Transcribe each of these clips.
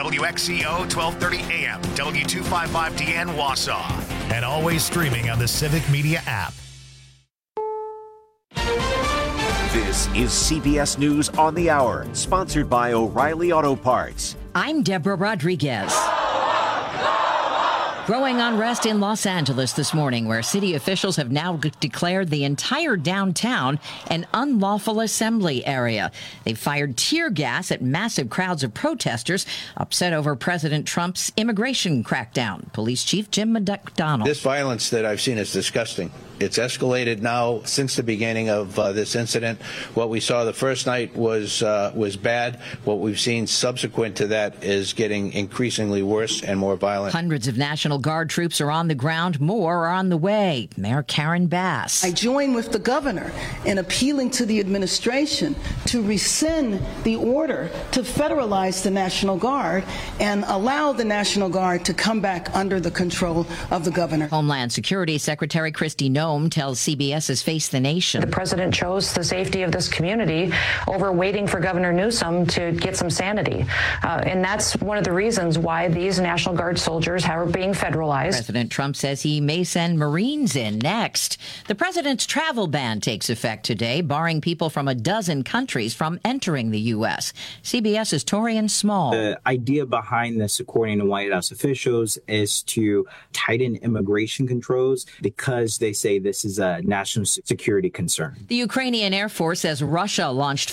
WXCO 1230 AM, W255DN Wausau, and always streaming on the Civic Media app. This is CBS News on the Hour, sponsored by O'Reilly Auto Parts. I'm Deborah Rodriguez. Growing unrest in Los Angeles this morning, where city officials have now declared the entire downtown an unlawful assembly area. They fired tear gas at massive crowds of protesters upset over President Trump's immigration crackdown. Police Chief Jim McDonnell. This violence that I've seen is disgusting. It's escalated now since the beginning of this incident. What we saw the first night was bad. What we've seen subsequent to that is getting increasingly worse and more violent. Hundreds of National Guard troops are on the ground. More are on the way. Mayor Karen Bass. I join with the governor in appealing to the administration to rescind the order to federalize the National Guard and allow the National Guard to come back under the control of the governor. Homeland Security Secretary Kristi Noem tells CBS's Face the Nation. The president chose the safety of this community over waiting for Governor Newsom to get some sanity. And that's one of the reasons why these National Guard soldiers are being federalized. President Trump says he may send Marines in next. The president's travel ban takes effect today, barring people from a dozen countries from entering the U.S. CBS's Torian Small. The idea behind this, according to White House officials, is to tighten immigration controls because they say this is a national security concern. The Ukrainian Air Force says Russia launched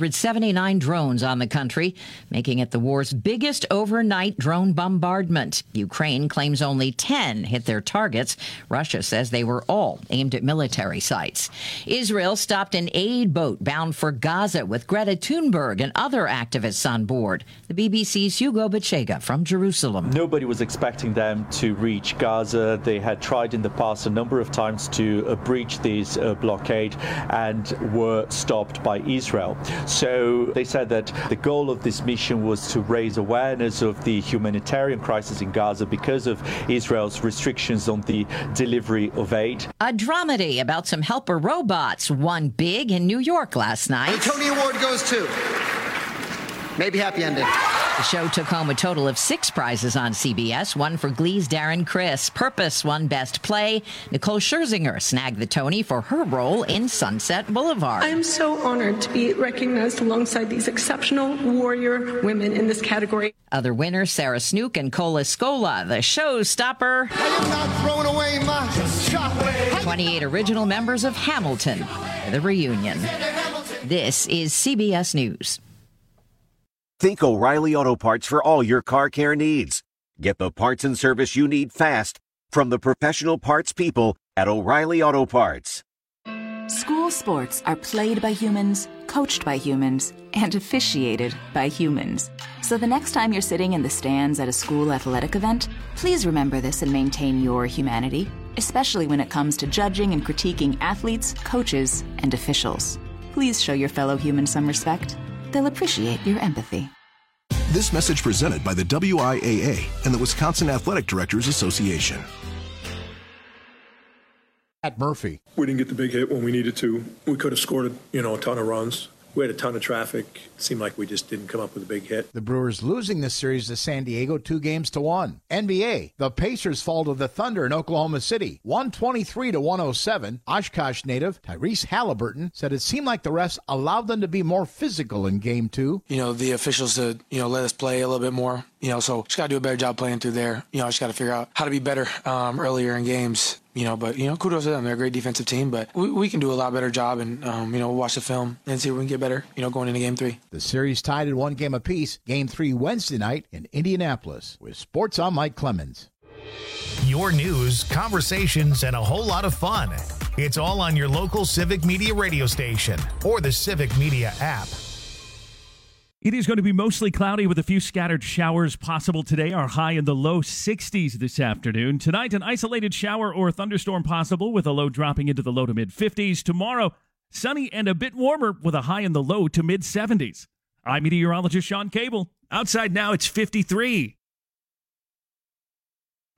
479 drones on the country, making it the war's biggest overnight drone bombardment. Ukraine claims only 10 hit their targets. Russia says they were all aimed at military sites. Israel stopped an aid boat bound for Gaza with Greta Thunberg and other activists on board. The BBC's Hugo Bachega from Jerusalem. Nobody was expecting them to reach Gaza. They had tried in the past a number of times to breach this blockade and were stopped by Israel. So they said that the goal of this mission was to raise awareness of the humanitarian crisis in Gaza because of Israel's restrictions on the delivery of aid. A dramedy about some helper robots won big in New York last night. The Tony Award goes to maybe happy ending. The show took home a total of 6 prizes on CBS, one for Glee's Darren Criss. Purpose won Best Play. Nicole Scherzinger snagged the Tony for her role in Sunset Boulevard. I'm so honored to be recognized alongside these exceptional warrior women in this category. Other winners, Sarah Snook and Cola Scola, the showstopper. I am not throwing away my shot. 28 original members of Hamilton, the reunion. This is CBS News. Think O'Reilly Auto Parts for all your car care needs. Get the parts and service you need fast from the professional parts people at O'Reilly Auto Parts. School sports are played by humans, coached by humans, and officiated by humans. So the next time you're sitting in the stands at a school athletic event, please remember this and maintain your humanity, especially when it comes to judging and critiquing athletes, coaches, and officials. Please show your fellow humans some respect. They'll appreciate your empathy. This message presented by the WIAA and the Wisconsin Athletic Directors Association. At Murphy. We didn't get the big hit when we needed to. We could have scored, a ton of runs. We had a ton of traffic. It seemed like we just didn't come up with a big hit. The Brewers losing this series to San Diego 2-1. NBA, the Pacers fall to the Thunder in Oklahoma City, 123-107. Oshkosh native Tyrese Halliburton said it seemed like the refs allowed them to be more physical in Game 2. The officials to, let us play a little bit more, so just got to do a better job playing through there. Just got to figure out how to be better earlier in games. But kudos to them. They're a great defensive team, but we can do a lot better job and, we'll watch the film and see if we can get better, going into Game 3. The series tied at 1 game apiece. Game 3 Wednesday night in Indianapolis. With Sports, I'm Mike Clemens. Your news, conversations, and a whole lot of fun. It's all on your local Civic Media radio station or the Civic Media app. It is going to be mostly cloudy with a few scattered showers possible today. Our high in the low 60s this afternoon. Tonight, an isolated shower or thunderstorm possible with a low dropping into the low to mid 50s. Tomorrow, sunny and a bit warmer with a high in the low to mid 70s. I'm meteorologist Sean Cable. Outside now, it's 53.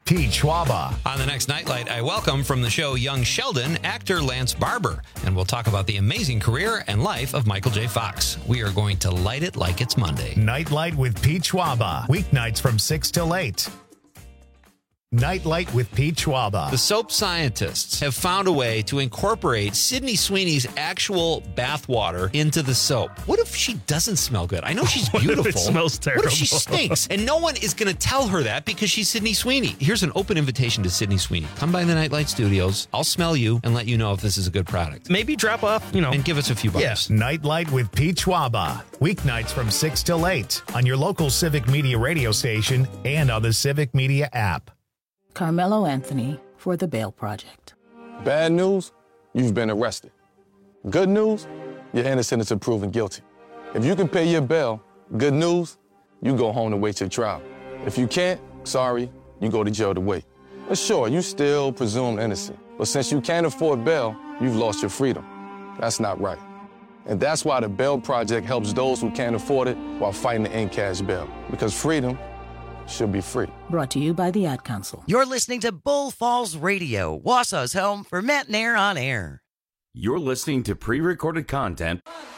Pete Schwaba. On the next Nightlight, I welcome from the show Young Sheldon, actor Lance Barber, and we'll talk about the amazing career and life of Michael J. Fox. We are going to light it like it's Monday. Nightlight with Pete Schwaba. Weeknights from 6 till 8. Nightlight with Pete Schwaba. The soap scientists have found a way to incorporate Sydney Sweeney's actual bathwater into the soap. What if she doesn't smell good? I know she's beautiful. What if it smells terrible? What if she stinks? And no one is going to tell her that because she's Sydney Sweeney. Here's an open invitation to Sydney Sweeney. Come by the Nightlight Studios. I'll smell you and let you know if this is a good product. Maybe drop off, and give us a few bucks. Yes. Nightlight with Pete Schwaba. Weeknights from 6 till 8 on your local Civic Media radio station and on the Civic Media app. Carmelo Anthony for the Bail Project. Bad news, you've been arrested. Good news, you're innocent until proven guilty. If you can pay your bail, good news, you go home to wait your trial. If you can't, sorry, you go to jail to wait. But sure, you still presumed innocent. But since you can't afford bail, you've lost your freedom. That's not right. And that's why the Bail Project helps those who can't afford it while fighting to end cash bail. Because freedom should be free. Brought to you by the Ad Council. You're listening to Bull Falls Radio, Wausau's home for Matt Nair on Air. You're listening to pre-recorded content.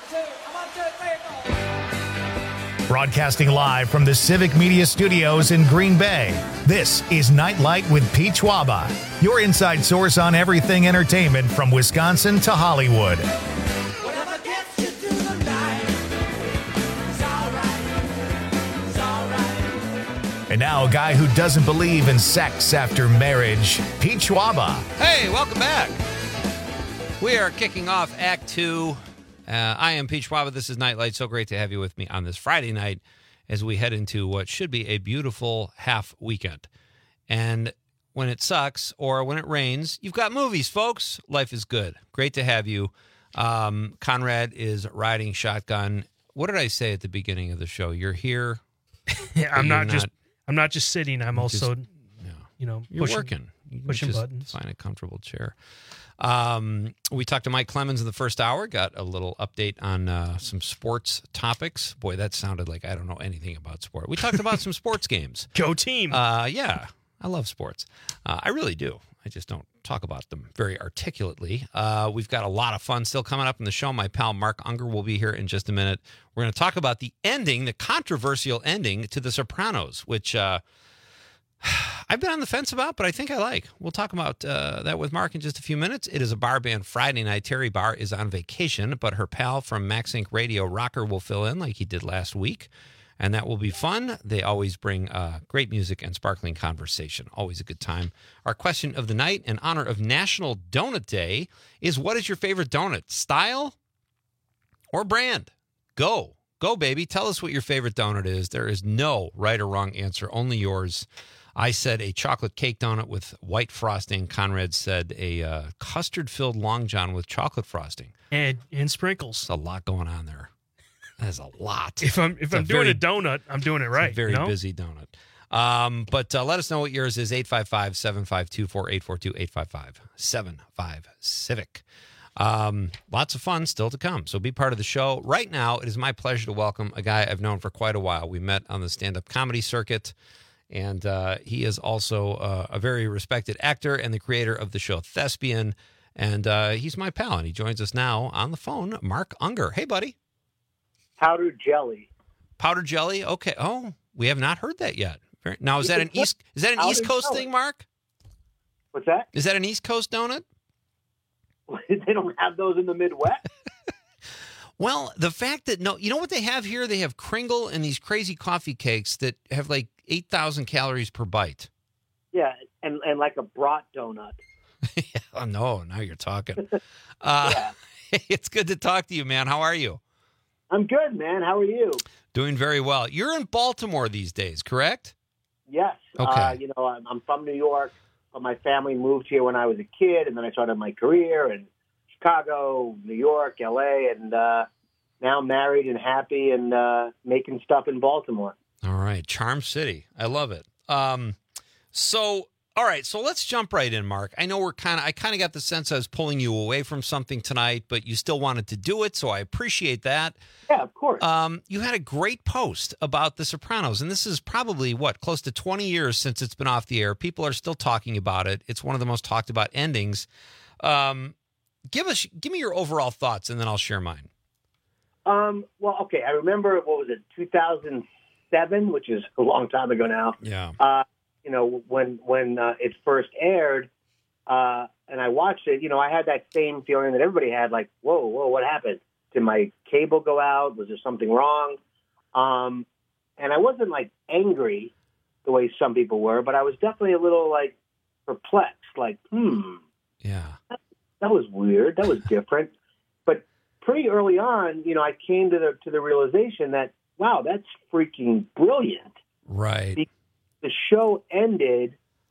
Broadcasting live from the Civic Media Studios in Green Bay, this is Nightlight with Pete Schwaba, your inside source on everything entertainment from Wisconsin to Hollywood. And now a guy who doesn't believe in sex after marriage, Pete Schwaba. Hey, welcome back. We are kicking off Act 2. I am Pete Schwaba. This is Nightlight. So great to have you with me on this Friday night as we head into what should be a beautiful half weekend. And when it sucks or when it rains, you've got movies, folks. Life is good. Great to have you. Conrad is riding shotgun. What did I say at the beginning of the show? You're here. Yeah, I'm not just sitting. I'm also, you're working. Pushing just buttons. Find a comfortable chair. We talked to Mike Clemens in the first hour. Got a little update on some sports topics. Boy, that sounded like I don't know anything about sport. We talked about some sports games. Go team. Yeah, I love sports. I really do. I just don't talk about them very articulately. We've got a lot of fun still coming up in the show. My pal Mark Unger will be here in just a minute. We're going to talk about the ending, the controversial ending to The Sopranos, which I've been on the fence about, but I think I like. We'll talk about that with Mark in just a few minutes. It is a Bar Band Friday night. Terry Barr is on vacation, but her pal from Max Inc. Radio, Rocker, will fill in like he did last week. And that will be fun. They always bring great music and sparkling conversation. Always a good time. Our question of the night in honor of National Donut Day is, what is your favorite donut? Style or brand? Go, baby. Tell us what your favorite donut is. There is no right or wrong answer, only yours. I said a chocolate cake donut with white frosting. Conrad said a custard-filled Long John with chocolate frosting. And sprinkles. There's a lot going on there. That's a lot. If I'm doing a donut, I'm doing it right. It's a very busy donut. But let us know what yours is. 855-752-4842, 855-75-CIVIC. Lots of fun still to come. So be part of the show. Right now, it is my pleasure to welcome a guy I've known for quite a while. We met on the stand-up comedy circuit, and he is also a very respected actor and the creator of the show Thespian. And he's my pal, and he joins us now on the phone, Mark Unger. Hey, buddy. Powdered jelly. Powdered jelly? Okay. Oh, we have not heard that yet. Now, is that an East Coast thing, Mark? What's that? Is that an East Coast donut? They don't have those in the Midwest. Well, the fact that you know what they have here? They have Kringle and these crazy coffee cakes that have like 8,000 calories per bite. Yeah, and like a brat donut. Oh, no, now you're talking. It's good to talk to you, man. How are you? I'm good, man. How are you? Doing very well. You're in Baltimore these days, correct? Yes. Okay. I'm from New York, but my family moved here when I was a kid, and then I started my career in Chicago, New York, L.A., and now I'm married and happy and making stuff in Baltimore. All right. Charm City. I love it. So All right, so let's jump right in, Mark. I know I kind of got the sense I was pulling you away from something tonight, but you still wanted to do it, so I appreciate that. Yeah, of course. You had a great post about The Sopranos, and this is probably, close to 20 years since it's been off the air. People are still talking about it. It's one of the most talked about endings. Give me your overall thoughts, and then I'll share mine. Well, okay, I remember, 2007, which is a long time ago now. Yeah. When it first aired, and I watched it, I had that same feeling that everybody had, like, whoa, what happened? Did my cable go out? Was there something wrong? And I wasn't, like, angry the way some people were, but I was definitely a little, like, perplexed, like, yeah, that was weird. That was different. But pretty early on, I came to the realization that, wow, that's freaking brilliant. Right. The show ended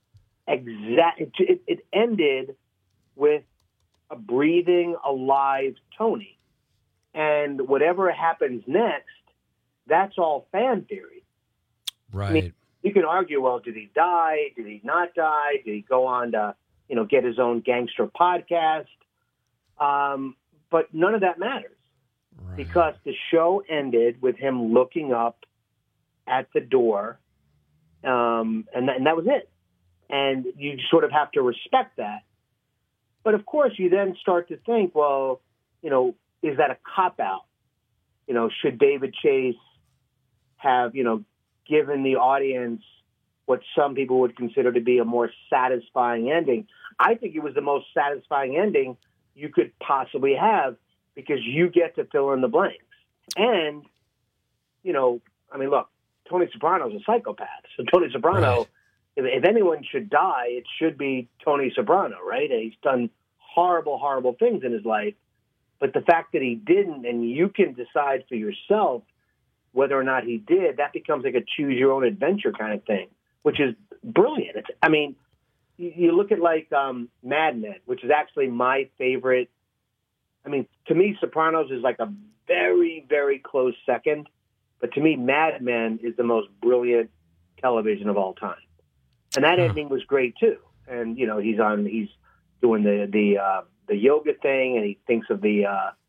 it ended with a breathing, alive Tony. And whatever happens next, that's all fan theory. Right. I mean, you can argue, well, did he die? Did he not die? Did he go on to, get his own gangster podcast? But none of that matters. Right. Because the show ended with him looking up at the door. And that was it. And you sort of have to respect that. But of course, you then start to think, well, is that a cop-out? Should David Chase have, given the audience what some people would consider to be a more satisfying ending? I think it was the most satisfying ending you could possibly have because you get to fill in the blanks. And, look, Tony Soprano's a psychopath. So Tony Soprano, right. if anyone should die, it should be Tony Soprano, right? He's done horrible, horrible things in his life. But the fact that he didn't, and you can decide for yourself whether or not he did, that becomes like a choose-your-own-adventure kind of thing, which is brilliant. You look at like Mad Men, which is actually my favorite. I mean, to me, Sopranos is like a very, very close second. But to me, Mad Men is the most brilliant television of all time, and that ending was great too. And he's doing the yoga thing, and he thinks of the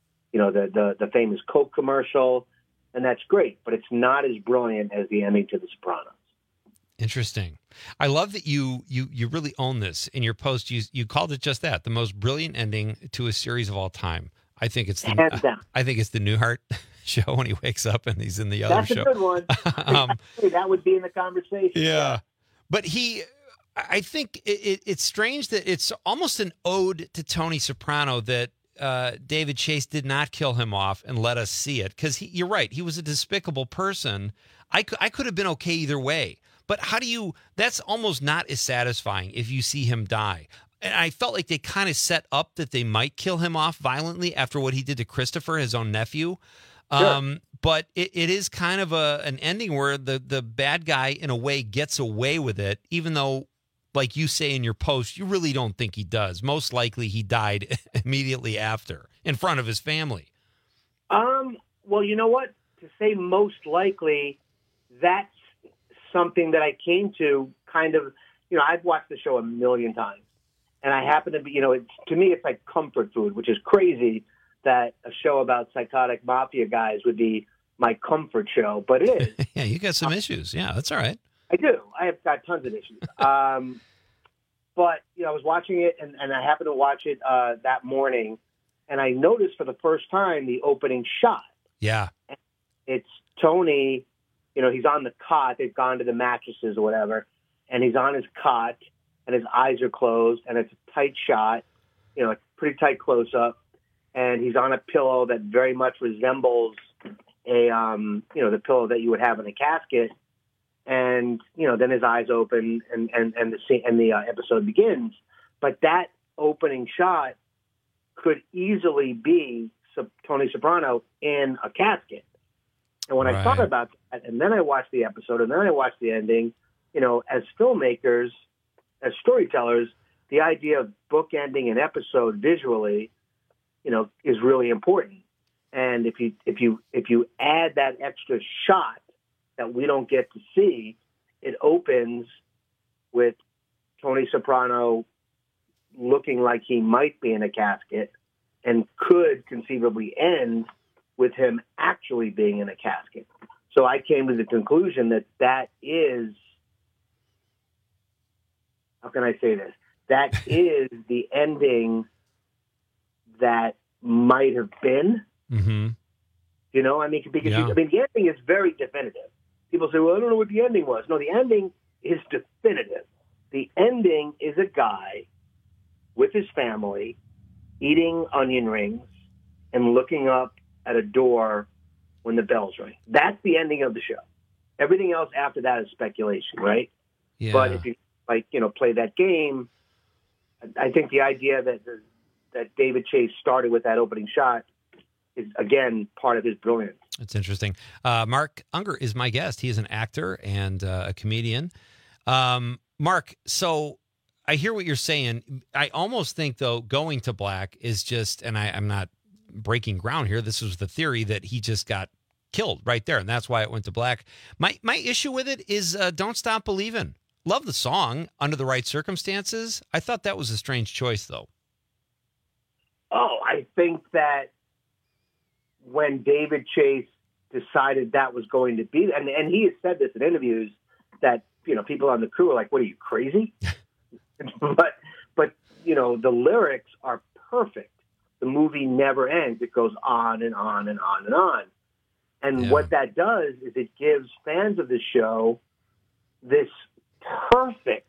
famous Coke commercial, and that's great. But it's not as brilliant as the ending to The Sopranos. Interesting. I love that you really own this in your post. You called it just that, the most brilliant ending to a series of all time. I think it's the Newhart show when he wakes up and he's in the other show. That's a good one. That would be in the conversation. Yeah. But I think it's strange that it's almost an ode to Tony Soprano that David Chase did not kill him off and let us see it. Because you're right. He was a despicable person. I could have been okay either way. But that's almost not as satisfying if you see him die. And I felt like they kind of set up that they might kill him off violently after what he did to Christopher, his own nephew. Sure. But it is kind of an ending where the bad guy, in a way, gets away with it, even though, like you say in your post, you really don't think he does. Most likely he died immediately after, in front of his family. Well, you know what? To say most likely, that's something that I came to kind of, I've watched the show a million times. And I happen to be, to me, it's like comfort food, which is crazy that a show about psychotic mafia guys would be my comfort show, but it is. Yeah, you got some issues. Yeah, that's all right. I do. I have got tons of issues. But, I was watching it, and I happened to watch it that morning, and I noticed for the first time the opening shot. Yeah. It's Tony, he's on the cot. They've gone to the mattresses or whatever, and he's on his cot, and his eyes are closed, and it's a tight shot, a pretty tight close-up, and he's on a pillow that very much resembles the pillow that you would have in a casket, and then his eyes open, and the episode begins. But that opening shot could easily be Tony Soprano in a casket. And when I thought about that, and then I watched the episode, and then I watched the ending, as filmmakers, as storytellers, the idea of bookending an episode visually, is really important. And if you add that extra shot that we don't get to see, it opens with Tony Soprano looking like he might be in a casket and could conceivably end with him actually being in a casket. So I came to the conclusion that is, how can I say this? That is the ending that might have been. Mm-hmm. You know, I mean, because Yeah. the ending is very definitive. People say, well, I don't know what the ending was. No, the ending is definitive. The ending is a guy with his family eating onion rings and looking up at a door when the bells ring. That's the ending of the show. Everything else after that is speculation, right? Yeah. But if you play that game, I think the idea that David Chase started with that opening shot is, again, part of his brilliance. It's interesting. Mark Unger is my guest. He is an actor and a comedian. Mark, so I hear what you're saying. I almost think, though, going to black is just, and I'm not breaking ground here, this was the theory that he just got killed right there, and that's why it went to black. My issue with it is Don't Stop Believin'. Love the song under the right circumstances. I thought that was a strange choice, though. Oh, I think that when David Chase decided that was going to be, and he has said this in interviews, that, people on the crew are like, what are you, crazy? but the lyrics are perfect. The movie never ends. It goes on and on and on and on. And what that does is it gives fans of the show this perfect,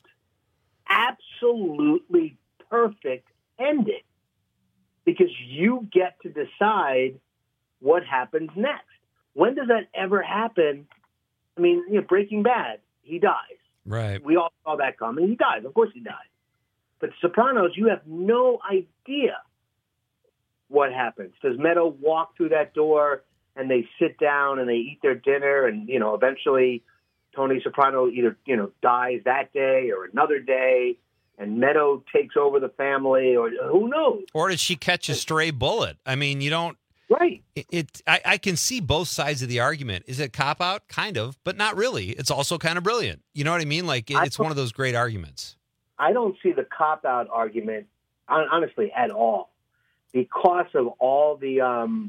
absolutely perfect ending, because you get to decide what happens next. When does that ever happen? I mean, Breaking Bad, he dies. Right. We all saw that coming. He dies. Of course he dies. But Sopranos, you have no idea what happens. Does Meadow walk through that door and they sit down and they eat their dinner and, eventually Tony Soprano either, dies that day or another day and Meadow takes over the family, or who knows? Or does she catch a stray bullet? I mean, you don't. Right. I can see both sides of the argument. Is it cop-out? Kind of, but not really. It's also kind of brilliant. You know what I mean? Like, it's one of those great arguments. I don't see the cop-out argument, honestly, at all, because of all the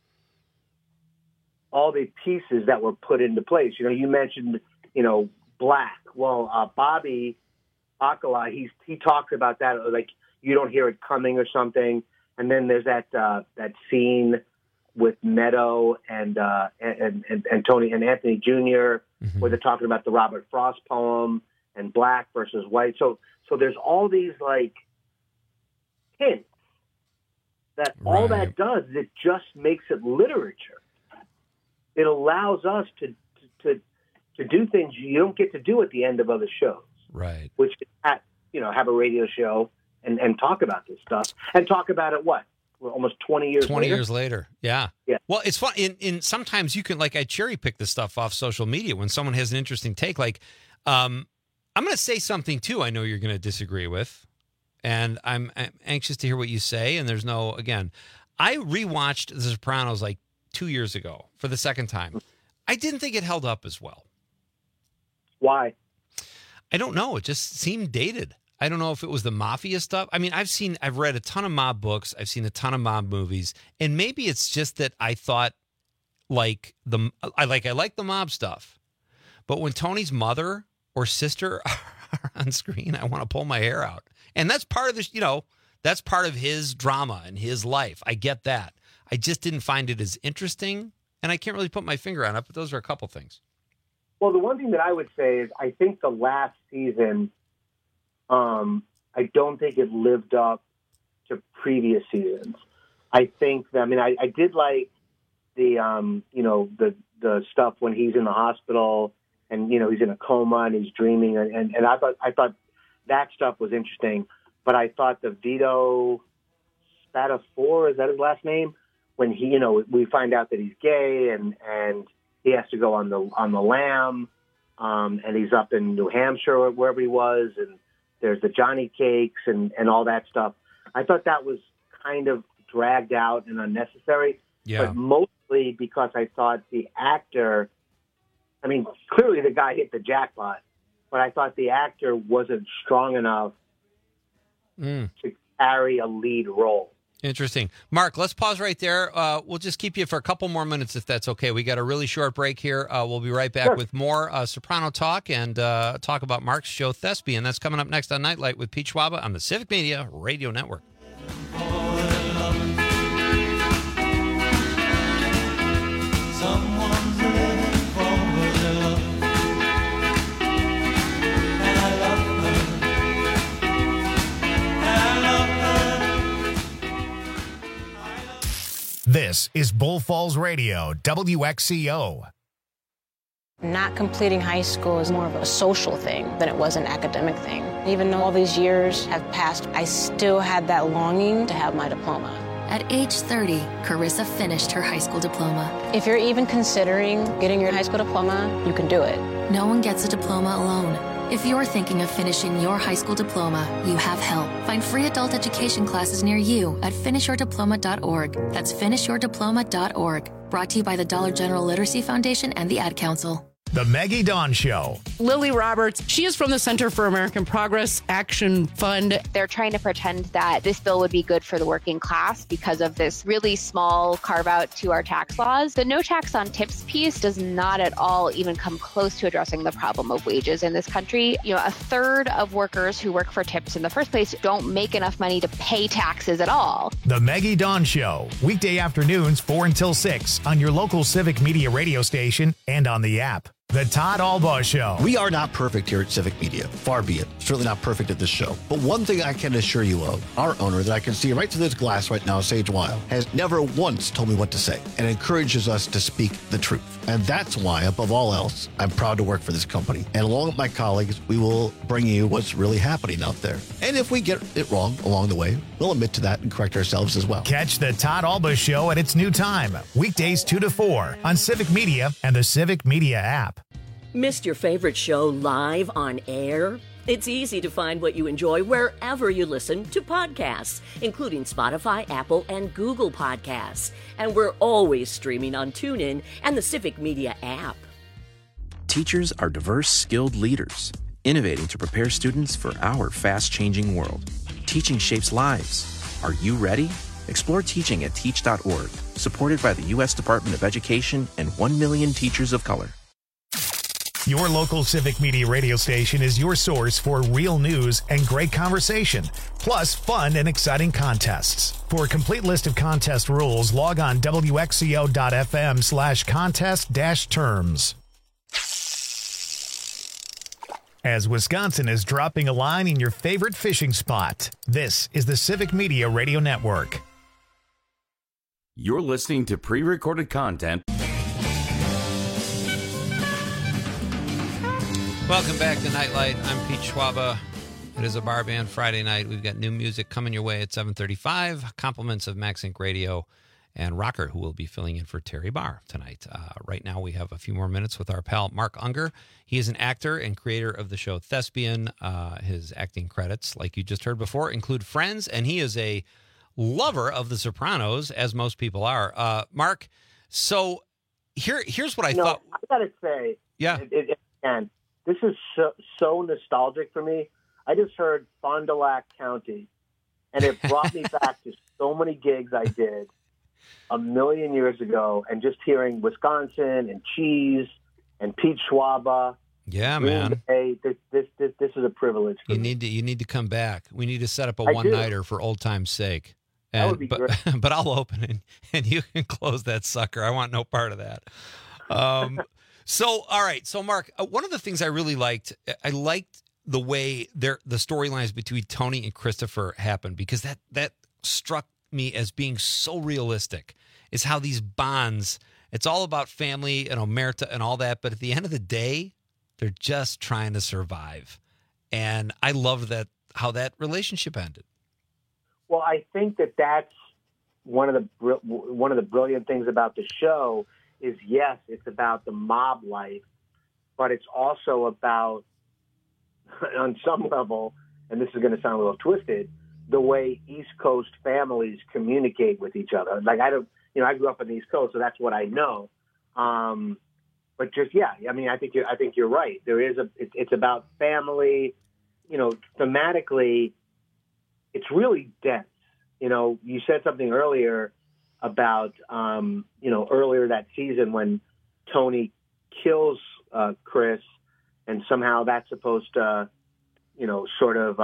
pieces that were put into place. You mentioned, black. Well, Bobby Bacala, he talks about that, like you don't hear it coming or something. And then there's that scene with Meadow and Tony and Anthony Jr. Where they're talking about the Robert Frost poem and black versus white. So there's all these like hints that all that does is it just makes it literature. It allows us to do things you don't get to do at the end of other shows. Right. Which is have a radio show and talk about this stuff and talk about it almost 20 years 20 later. years later. Yeah. Well, it's fun. In sometimes you can, like, I cherry pick this stuff off social media when someone has an interesting take. Like, I'm going to say something too I know you're going to disagree with, and I'm anxious to hear what you say. And there's I rewatched The Sopranos like 2 years ago for the second time. I didn't think it held up as well. Why? I don't know. It just seemed dated. I don't know if it was the mafia stuff. I mean, I've read a ton of mob books. I've seen a ton of mob movies, and maybe it's just that I thought I like the mob stuff, but when Tony's mother or sister are on screen, I want to pull my hair out, and that's part of this. That's part of his drama and his life. I get that. I just didn't find it as interesting, and I can't really put my finger on it. But those are a couple things. Well, the one thing that I would say is I think the last season. I don't think it lived up to previous seasons. I think that, I did like the, the stuff when he's in the hospital and, he's in a coma and he's dreaming. And I thought that stuff was interesting, but I thought the Vito Spatafor, is that his last name? When he, we find out that he's gay and he has to go on the lam, and he's up in New Hampshire or wherever he was. And there's the Johnny Cakes and all that stuff. I thought that was kind of dragged out and unnecessary, but mostly because I thought the actor, clearly the guy hit the jackpot but I thought the actor wasn't strong enough to carry a lead role. Interesting. Mark, let's pause right there. We'll just keep you for a couple more minutes if that's okay. We got a really short break here. We'll be right back with more Soprano talk and talk about Mark's show Thespian. That's coming up next on Nightlight with Pete Schwaba on the Civic Media Radio Network. This is Bull Falls Radio, WXCO. Not completing high school is more of a social thing than it was an academic thing. Even though all these years have passed, I still had that longing to have my diploma. At age 30, Carissa finished her high school diploma. If you're even considering getting your high school diploma, you can do it. No one gets a diploma alone. If you're thinking of finishing your high school diploma, you have help. Find free adult education classes near you at finishyourdiploma.org. That's finishyourdiploma.org. Brought to you by the Dollar General Literacy Foundation and the Ad Council. The Maggie Dawn Show. Lily Roberts, she is from the Center for American Progress Action Fund. They're trying to pretend that this bill would be good for the working class because of this really small carve out to our tax laws. The no tax on tips piece does not at all even come close to addressing the problem of wages in this country. You know, a third of workers who work for tips in the first place don't make enough money to pay taxes at all. The Maggie Dawn Show, weekday afternoons 4 until 6 on your local Civic Media radio station and on the app. The Todd Albaugh Show. We are not perfect here at Civic Media. Far be it. Certainly not perfect at this show. But one thing I can assure you of, our owner that I can see right through this glass right now, Sage Weil, has never once told me what to say and encourages us to speak the truth. And that's why, above all else, I'm proud to work for this company. And along with my colleagues, we will bring you what's really happening out there. And if we get it wrong along the way, we'll admit to that and correct ourselves as well. Catch the Todd Albaugh Show at its new time, weekdays 2 to 4 on Civic Media and the Civic Media app. Missed your favorite show live on air? It's easy to find what you enjoy wherever you listen to podcasts, including Spotify, Apple, and Google Podcasts. And we're always streaming on TuneIn and the Civic Media app. Teachers are diverse, skilled leaders, innovating to prepare students for our fast-changing world. Teaching shapes lives. Are you ready? Explore teaching at teach.org, supported by the U.S. Department of Education and 1 million teachers of color. Your local Civic Media radio station is your source for real news and great conversation, plus fun and exciting contests. For a complete list of contest rules, log on wxco.fm/contest-terms. As Wisconsin is dropping a line in your favorite fishing spot, this is the Civic Media Radio Network. You're listening to pre-recorded content. Welcome back to Nightlight. I'm Pete Schwaba. It is a bar band Friday night. We've got new music coming your way at 7:35. Compliments of Max Inc. Radio and Rocker, who will be filling in for Terry Barr tonight. Right now, we have a few more minutes with our pal Mark Unger. He is an actor and creator of the show Thespian. His acting credits, like you just heard before, include Friends, and he is a lover of The Sopranos, as most people are. Mark, so here's what I thought. I gotta say, yeah. And this is so nostalgic for me. I just heard Fond du Lac County, and it brought me back to so many gigs I did a million years ago, and just hearing Wisconsin and Cheese and Pete Schwaba. Yeah, man. Hey, this is a privilege for me. You need to come back. We need to set up a one-nighter for old time's sake. That would be great. But I'll open it, and you can close that sucker. I want no part of that. So, all right. So, Mark, one of the things I really liked the way the storylines between Tony and Christopher happened, because that struck me as being so realistic, is how these bonds, it's all about family and omerta and all that, but at the end of the day, they're just trying to survive. And I loved how that relationship ended. Well, I think that's one of the brilliant things about the show is, yes, it's about the mob life, but it's also about, on some level, and this is going to sound a little twisted, the way East Coast families communicate with each other. Like, I grew up on the East Coast, so that's what I know. But just, yeah, I mean, I think you're right. There is it's about family, you know, thematically, it's really dense. You know, you said something earlier about, you know, earlier that season when Tony kills Chris, and somehow that's supposed to, you know, sort of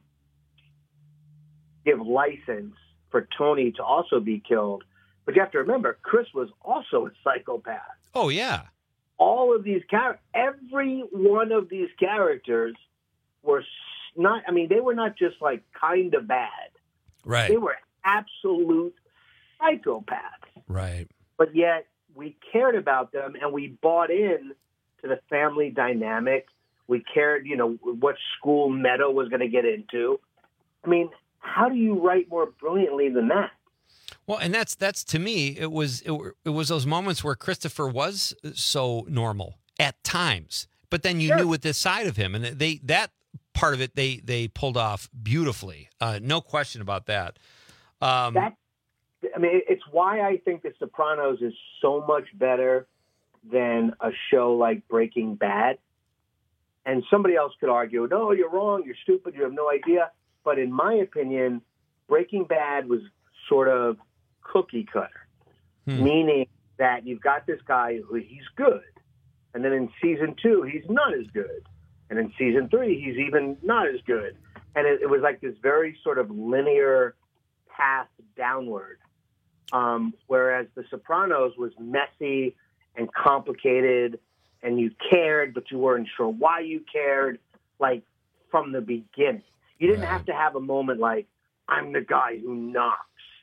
give license for Tony to also be killed. But you have to remember, Chris was also a psychopath. Oh, yeah. All of these every one of these characters were not, I mean, they were not just like kind of bad. Right. They were absolute psychopaths. Right. But yet we cared about them and we bought in to the family dynamic. We cared, you know, what school Meadow was going to get into. I mean, how do you write more brilliantly than that? Well, and that's to me, it was those moments where Christopher was so normal at times, but then you knew with this side of him, and that part of it they pulled off beautifully. No question about that. I mean, it's why I think The Sopranos is so much better than a show like Breaking Bad. And somebody else could argue, no, you're wrong, you're stupid, you have no idea. But in my opinion, Breaking Bad was sort of cookie cutter, meaning that you've got this guy who he's good. And then in season 2, he's not as good. And in season 3, he's even not as good. And it was like this very sort of linear path downward. Whereas The Sopranos was messy and complicated, and you cared, but you weren't sure why you cared, like from the beginning. You didn't have to have a moment like, I'm the guy who knocks.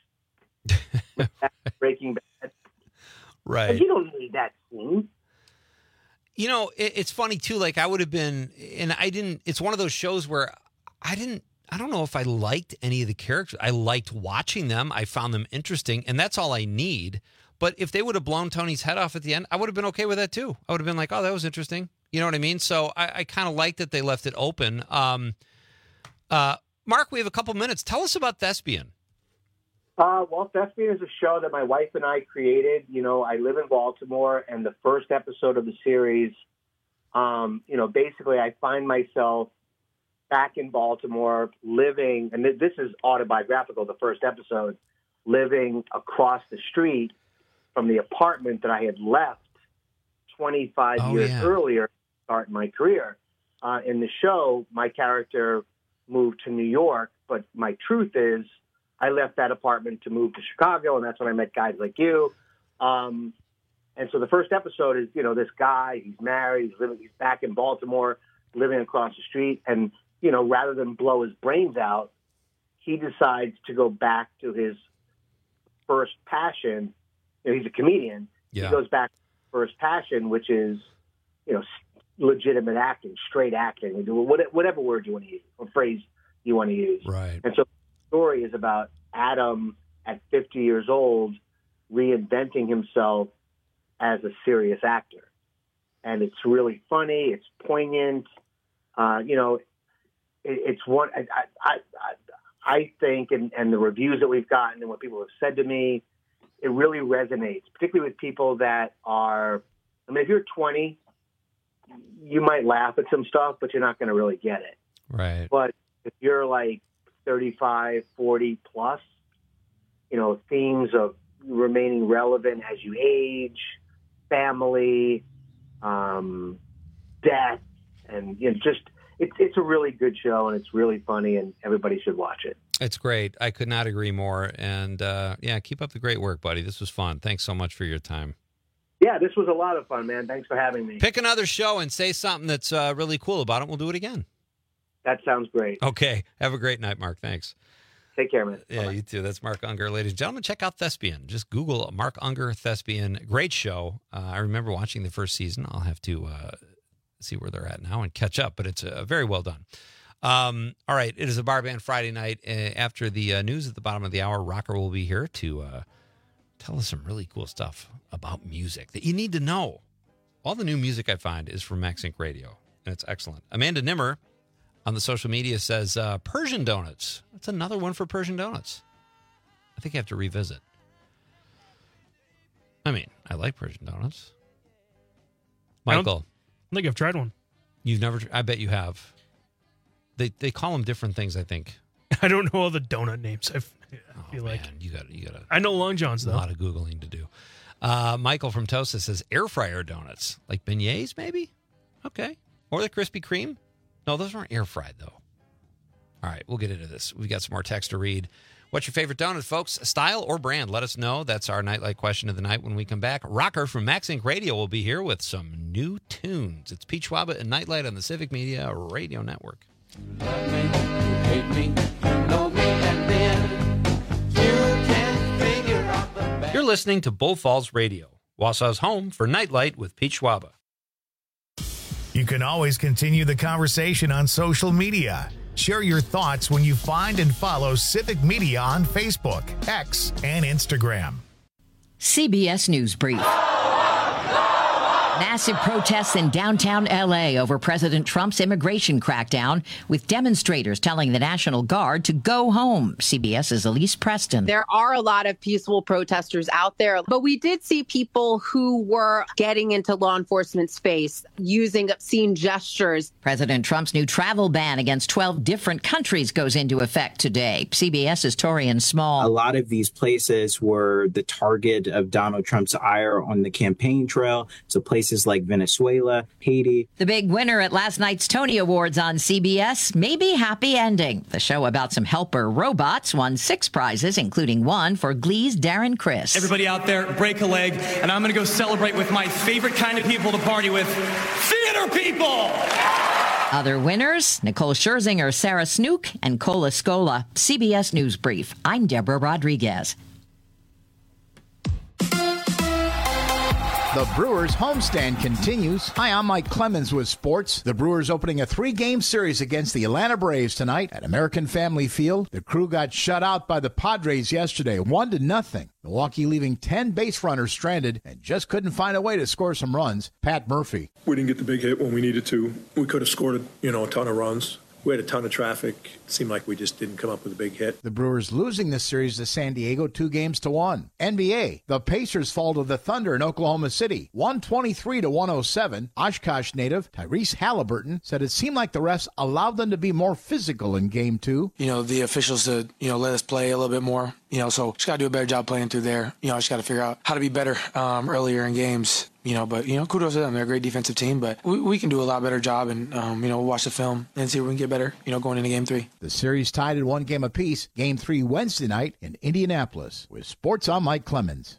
Breaking Bad. Right. But you don't need that scene. You know, it's funny too, like I would have been, and I didn't, it's one of those shows where I don't know if I liked any of the characters. I liked watching them. I found them interesting, and that's all I need. But if they would have blown Tony's head off at the end, I would have been okay with that too. I would have been like, oh, that was interesting. You know what I mean? So I kind of like that they left it open. Mark, we have a couple minutes. Tell us about Thespian. Well, Thespian is a show that my wife and I created. You know, I live in Baltimore, and the first episode of the series, you know, basically I find myself back in Baltimore living, and this is autobiographical, the first episode, living across the street from the apartment that I had left 25 years earlier to start my career. In the show, my character moved to New York, but my truth is I left that apartment to move to Chicago, and that's when I met guys like you. And so the first episode is, you know, this guy, he's married, he's back in Baltimore, living across the street, and, you know, rather than blow his brains out, he decides to go back to his first passion. You know, he's a comedian. Yeah. He goes back to his first passion, which is, you know, legitimate acting, straight acting, whatever word you want to use or phrase you want to use. Right. And so the story is about Adam at 50 years old reinventing himself as a serious actor. And it's really funny. It's poignant. You know, it's one, I think, and the reviews that we've gotten and what people have said to me, it really resonates, particularly with people that are, I mean, if you're 20, you might laugh at some stuff, but you're not going to really get it. Right. But if you're like 35, 40 plus, you know, themes of remaining relevant as you age, family, death, and, you know, just, it's a really good show, and it's really funny, and everybody should watch it. It's great. I could not agree more. And yeah, keep up the great work, buddy. This was fun. Thanks so much for your time. Yeah, this was a lot of fun, man. Thanks for having me. Pick another show and say something that's really cool about it. We'll do it again. That sounds great. Okay. Have a great night, Mark. Thanks. Take care, man. Yeah, you too. That's Mark Unger. Ladies and gentlemen, check out Thespian. Just Google Mark Unger Thespian. Great show. I remember watching the first season. I'll have to see where they're at now and catch up, but it's very well done. All right. It is a Bar Band Friday night. After the news at the bottom of the hour, Rocker will be here to tell us some really cool stuff about music that you need to know. All the new music I find is from MaxSync Radio, and it's excellent. Amanda Nimmer on the social media says Persian Donuts. That's another one for Persian Donuts. I think I have to revisit. I mean, I like Persian Donuts. Michael. I think I've tried one. You've never, I bet you have. They call them different things, I think. I don't know all the donut names. I feel like you got. I know Long John's though. A lot of Googling to do. Michael from Tosa says air fryer donuts, like beignets, maybe. Okay, or the Krispy Kreme. No, those weren't air fried though. All right, we'll get into this. We got some more text to read. What's your favorite donut, folks? Style or brand? Let us know. That's our Nightlight question of the night when we come back. Rocker from Max Inc. Radio will be here with some new tunes. It's Pete Schwaba and Nightlight on the Civic Media Radio Network. Love me, you hate me, you know me, and then you can't figure out the best. You're listening to Bull Falls Radio, Wausau's home for Nightlight with Pete Schwaba. You can always continue the conversation on social media. Share your thoughts when you find and follow Civic Media on Facebook, X, and Instagram. CBS News Brief. Massive protests in downtown L.A. over President Trump's immigration crackdown, with demonstrators telling the National Guard to go home. CBS's Elise Preston. There are a lot of peaceful protesters out there, but we did see people who were getting into law enforcement space, using obscene gestures. President Trump's new travel ban against 12 different countries goes into effect today. CBS's Torian Small. A lot of these places were the target of Donald Trump's ire on the campaign trail. So places like Venezuela, Haiti. The big winner at last night's Tony Awards on CBS, Maybe Happy Ending. The show about some helper robots won 6 prizes, including one for Glee's Darren Criss. Everybody out there, break a leg, and I'm going to go celebrate with my favorite kind of people to party with, theater people! Other winners, Nicole Scherzinger, Sarah Snook, and Cola Scola. CBS News Brief. I'm Deborah Rodriguez. The Brewers homestand continues. Hi, I'm Mike Clemens with sports. The Brewers opening a 3-game series against the Atlanta Braves tonight at American Family Field. The Crew got shut out by the Padres yesterday, 1-0. Milwaukee leaving 10 base runners stranded and just couldn't find a way to score some runs. Pat Murphy. We didn't get the big hit when we needed to. We could have scored, a ton of runs. We had a ton of traffic. It seemed like we just didn't come up with a big hit. The Brewers losing this series to San Diego 2-1. NBA, the Pacers fall to the Thunder in Oklahoma City, 123-107. Oshkosh native Tyrese Halliburton said it seemed like the refs allowed them to be more physical in Game 2. The officials to, let us play a little bit more, so just got to do a better job playing through there. Just got to figure out how to be better earlier in games. But kudos to them. They're a great defensive team, but we can do a lot better job, and we'll watch the film and see if we can get better, going into Game 3. The series tied at 1 game apiece. Game 3 Wednesday night in Indianapolis. With sports, I'm Mike Clemens.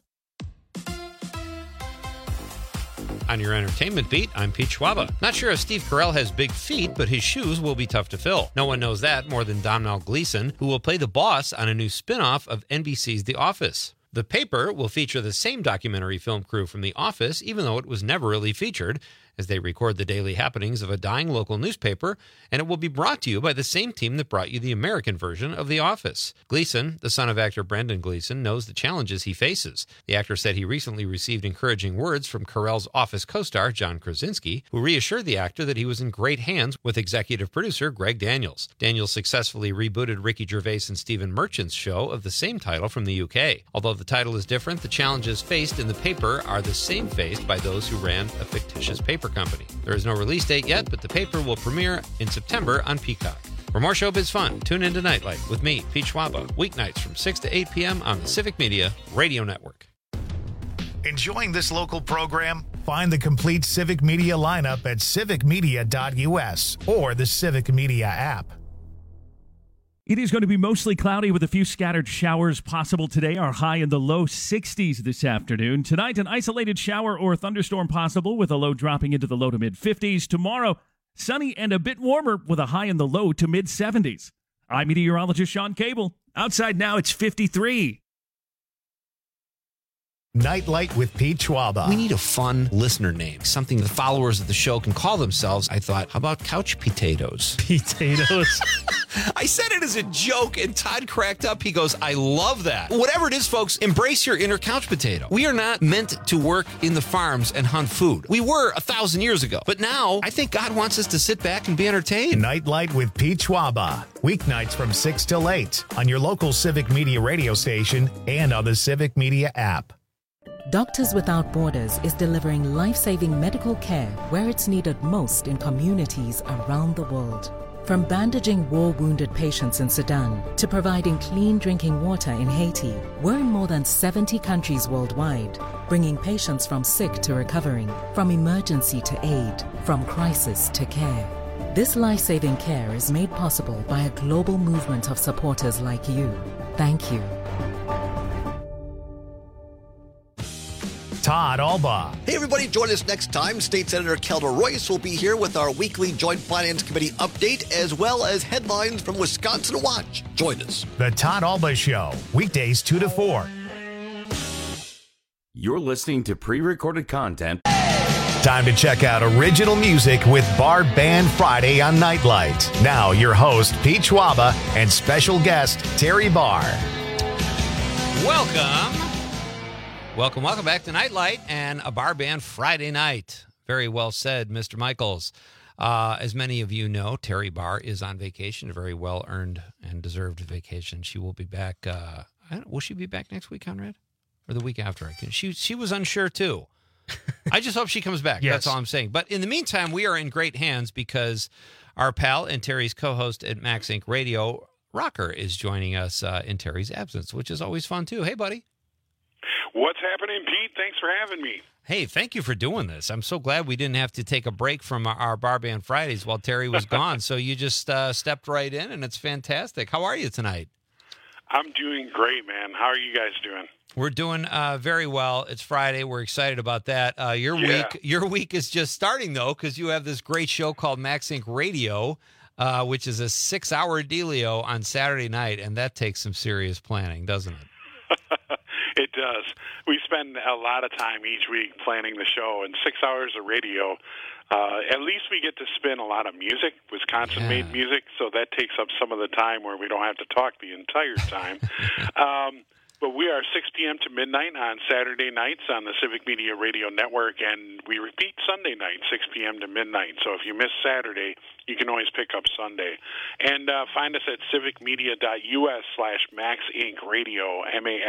On your entertainment beat, I'm Pete Schwaba. Not sure if Steve Carell has big feet, but his shoes will be tough to fill. No one knows that more than Domhnall Gleeson, who will play the boss on a new spin-off of NBC's The Office. The Paper will feature the same documentary film crew from The Office, even though it was never really featured, as they record the daily happenings of a dying local newspaper, and it will be brought to you by the same team that brought you the American version of The Office. Gleeson, the son of actor Brendan Gleeson, knows the challenges he faces. The actor said he recently received encouraging words from Carell's Office co-star John Krasinski, who reassured the actor that he was in great hands with executive producer Greg Daniels. Daniels successfully rebooted Ricky Gervais and Stephen Merchant's show of the same title from the UK. Although the title is different, the challenges faced in The Paper are the same faced by those who ran a fictitious paper company. There is no release date yet, but The Paper will premiere in September on Peacock. For more showbiz fun, tune in to Nightlight with me, Pete Schwaba, weeknights from 6 to 8 p.m. on the Civic Media Radio Network. Enjoying this local program? Find the complete Civic Media lineup at civicmedia.us or the Civic Media app. It is going to be mostly cloudy with a few scattered showers possible today. Our high in the low 60s this afternoon. Tonight, an isolated shower or thunderstorm possible with a low dropping into the low to mid 50s. Tomorrow, sunny and a bit warmer with a high in the low to mid 70s. I'm meteorologist Sean Cable. Outside now, it's 53. Nightlight with Pete Schwaba. We need a fun listener name, something the followers of the show can call themselves. I thought, how about couch potatoes? Potatoes? I said it as a joke, and Todd cracked up. He goes, I love that. Whatever it is, folks, embrace your inner couch potato. We are not meant to work in the farms and hunt food. We were 1,000 years ago. But now, I think God wants us to sit back and be entertained. Nightlight with Pete Schwaba. Weeknights from 6 till 8 on your local Civic Media radio station and on the Civic Media app. Doctors Without Borders is delivering life-saving medical care where it's needed most in communities around the world. From bandaging war-wounded patients in Sudan to providing clean drinking water in Haiti, we're in more than 70 countries worldwide, bringing patients from sick to recovering, from emergency to aid, from crisis to care. This life-saving care is made possible by a global movement of supporters like you. Thank you. Todd Alba. Hey, everybody, join us next time. State Senator Kelda Royce will be here with our weekly Joint Finance Committee update, as well as headlines from Wisconsin Watch. Join us. The Todd Alba Show, weekdays 2 to 4. You're listening to pre-recorded content. Time to check out original music with Bar Band Friday on Nightlight. Now, your host, Pete Schwaba, and special guest, Terry Barr. Welcome back to Nightlight and a Bar Band Friday night. Very well said, Mr. Michaels. As many of you know, Terry Barr is on vacation, a very well-earned and deserved vacation. She will be back. Will she be back next week, Conrad? Or the week after? She was unsure, too. I just hope she comes back. Yes. That's all I'm saying. But in the meantime, we are in great hands because our pal and Terry's co-host at Max Inc. Radio, Rocker, is joining us in Terry's absence, which is always fun, too. Hey, buddy. What's happening, Pete? Thanks for having me. Hey, thank you for doing this. I'm so glad we didn't have to take a break from our Bar Band Fridays while Terry was gone. So you just stepped right in, and it's fantastic. How are you tonight? I'm doing great, man. How are you guys doing? We're doing very well. It's Friday. We're excited about that. Your week is just starting, though, because you have this great show called Max Inc. Radio, which is a 6-hour dealio on Saturday night, and that takes some serious planning, doesn't it? It does. We spend a lot of time each week planning the show, and 6 hours of radio. At least we get to spin a lot of music, Wisconsin-made music, so that takes up some of the time where we don't have to talk the entire time. But we are 6 p.m. to midnight on Saturday nights on the Civic Media Radio Network, and we repeat Sunday night, 6 p.m. to midnight. So if you miss Saturday, you can always pick up Sunday. And find us at civicmedia.us/Max Inc. Radio,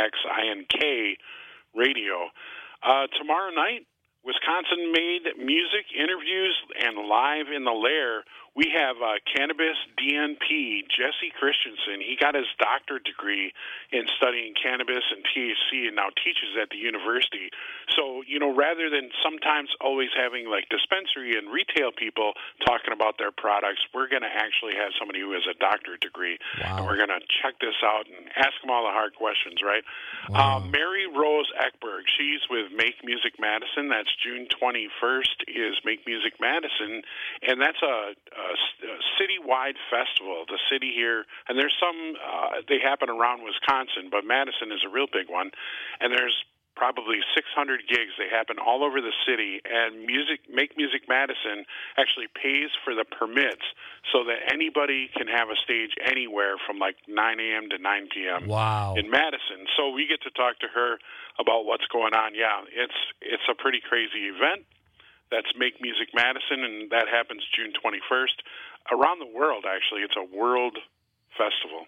MAXINK Radio. Tomorrow night, Wisconsin-made music, interviews, and live in the lair. We have cannabis DNP, Jesse Christensen. He got his doctorate degree in studying cannabis and THC and now teaches at the university. So, rather than sometimes always having like dispensary and retail people talking about their products, we're going to actually have somebody who has a doctorate degree. Wow. And we're going to check this out and ask them all the hard questions, right? Wow. Mary Rose Eckberg, she's with Make Music Madison. That's June 21st is Make Music Madison, and that's a citywide festival. The city here, and there's some, they happen around Wisconsin, but Madison is a real big one, and there's probably 600 gigs. They happen all over the city, and Make Music Madison actually pays for the permits so that anybody can have a stage anywhere from like 9 a.m. to 9 p.m. Wow. in Madison. So we get to talk to her about what's going on. Yeah, it's a pretty crazy event. That's Make Music Madison, and that happens June 21st. Around the world, actually, it's a world festival.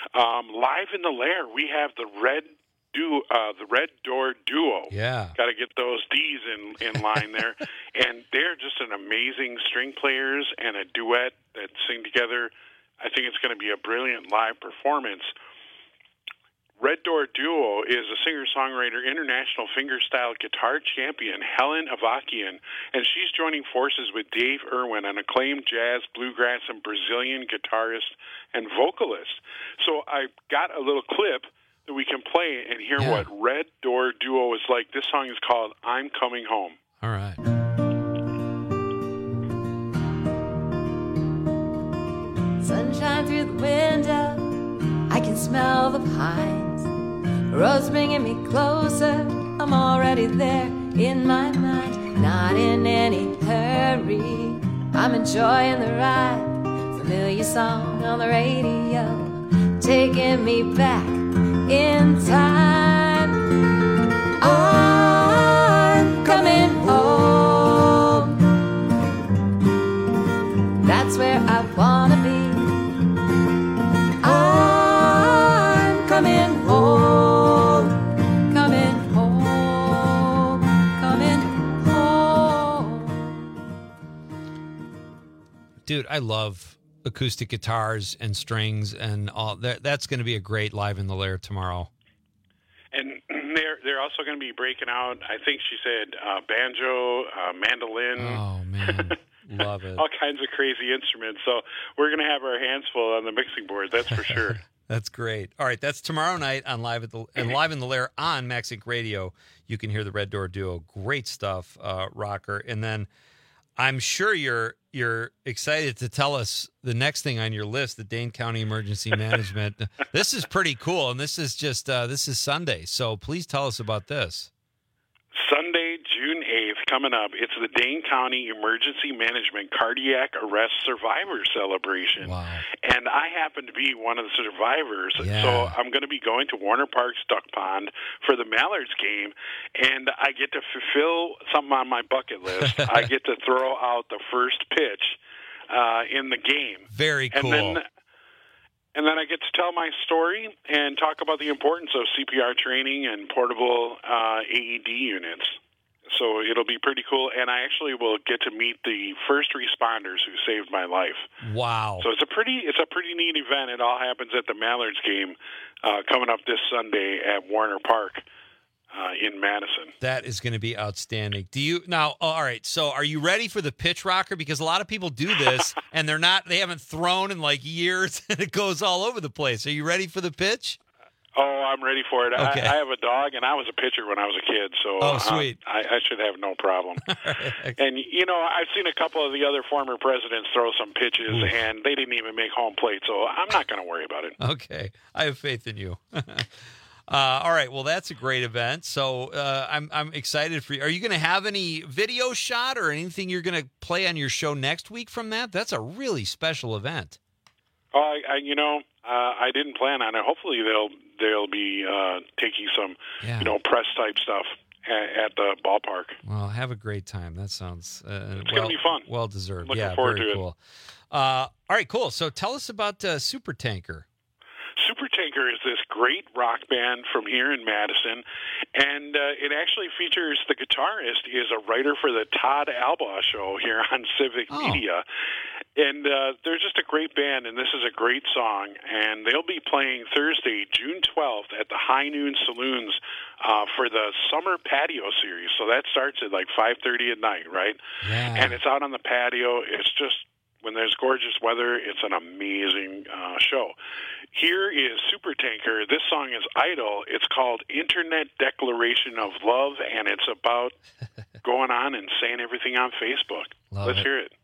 Live in the lair, we have the Red Door Duo. Yeah. Got to get those D's in line there. And they're just an amazing string players and a duet that sing together. I think it's going to be a brilliant live performance. Red Door Duo is a singer-songwriter, international fingerstyle guitar champion, Helen Avakian, and she's joining forces with Dave Irwin, an acclaimed jazz, bluegrass, and Brazilian guitarist and vocalist. So I got a little clip that we can play and hear what Red Door Duo is like. This song is called I'm Coming Home. All right. Sunshine through the window, I can smell the pines. Road's bringing me closer, I'm already there in my mind. Not in any hurry, I'm enjoying the ride. Familiar song on the radio, taking me back in time. I'm coming home. That's where I wanna be. I'm coming home, coming home. Dude, I love acoustic guitars and strings and all that. That's going to be a great Live in the Lair tomorrow. And they're also going to be breaking out, I think she said, banjo, mandolin. Oh, man. Love it. All kinds of crazy instruments. So we're going to have our hands full on the mixing board, that's for sure. That's great. All right, that's tomorrow night on Live in the Lair on Max Inc. Radio. You can hear the Red Door Duo. Great stuff, Rocker. And then I'm sure you're excited to tell us the next thing on your list, the Dane County Emergency Management. This is pretty cool, and this is just this is Sunday. So please tell us about this. Sunday, June 8th, coming up. It's the Dane County Emergency Management Cardiac Arrest Survivor Celebration. Wow. And I happen to be one of the survivors. Yeah. So I'm going to be going to Warner Park's Duck Pond for the Mallards game, and I get to fulfill something on my bucket list. I get to throw out the first pitch in the game. Very cool. And then I get to tell my story and talk about the importance of CPR training and portable AED units. So it'll be pretty cool, and I actually will get to meet the first responders who saved my life. Wow! So it's a pretty neat event. It all happens at the Mallards game coming up this Sunday at Warner Park in Madison. That is going to be outstanding. Do you now? All right. So are you ready for the pitch, Rocker? Because a lot of people do this and they haven't thrown in like years, and it goes all over the place. Are you ready for the pitch? Oh, I'm ready for it. Okay. I have a dog, and I was a pitcher when I was a kid, so sweet. I should have no problem. And, I've seen a couple of the other former presidents throw some pitches, and they didn't even make home plate, so I'm not going to worry about it. Okay. I have faith in you. All right. Well, that's a great event. So I'm excited for you. Are you going to have any video shot or anything you're going to play on your show next week from that? That's a really special event. Oh, I didn't plan on it. Hopefully they'll be taking some, press type stuff at the ballpark. Well, have a great time. That sounds it's going to be fun. Well deserved. Looking forward very to cool. All right, cool. So tell us about Super Tanker. Supertanker is this great rock band from here in Madison, and it actually features the guitarist is a writer for the Todd Albaugh Show here on Civic Media. And they're just a great band, and this is a great song. And they'll be playing Thursday, June 12th at the High Noon Saloons for the Summer Patio Series. So that starts at like 5:30 at night, right? Yeah. And it's out on the patio. It's just, when there's gorgeous weather, it's an amazing show. Here is Supertanker. This song is Idol. It's called Internet Declaration of Love, and it's about going on and saying everything on Facebook. Let's hear it.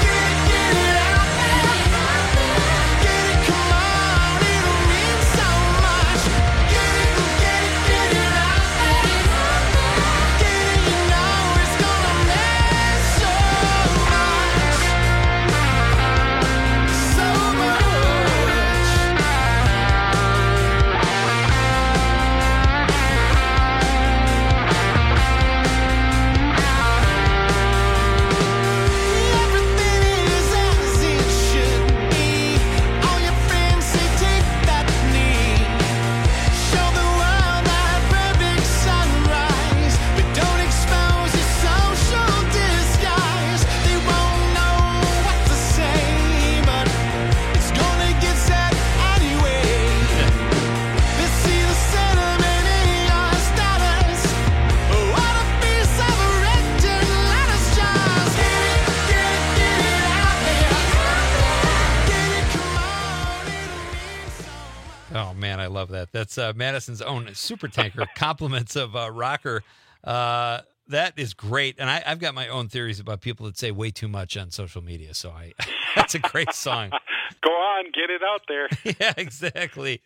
Oh, man, I love that. That's Madison's own Supertanker. Compliments of Rocker. That is great. And I've got my own theories about people that say way too much on social media. So that's a great song. Go on, get it out there. Yeah, exactly.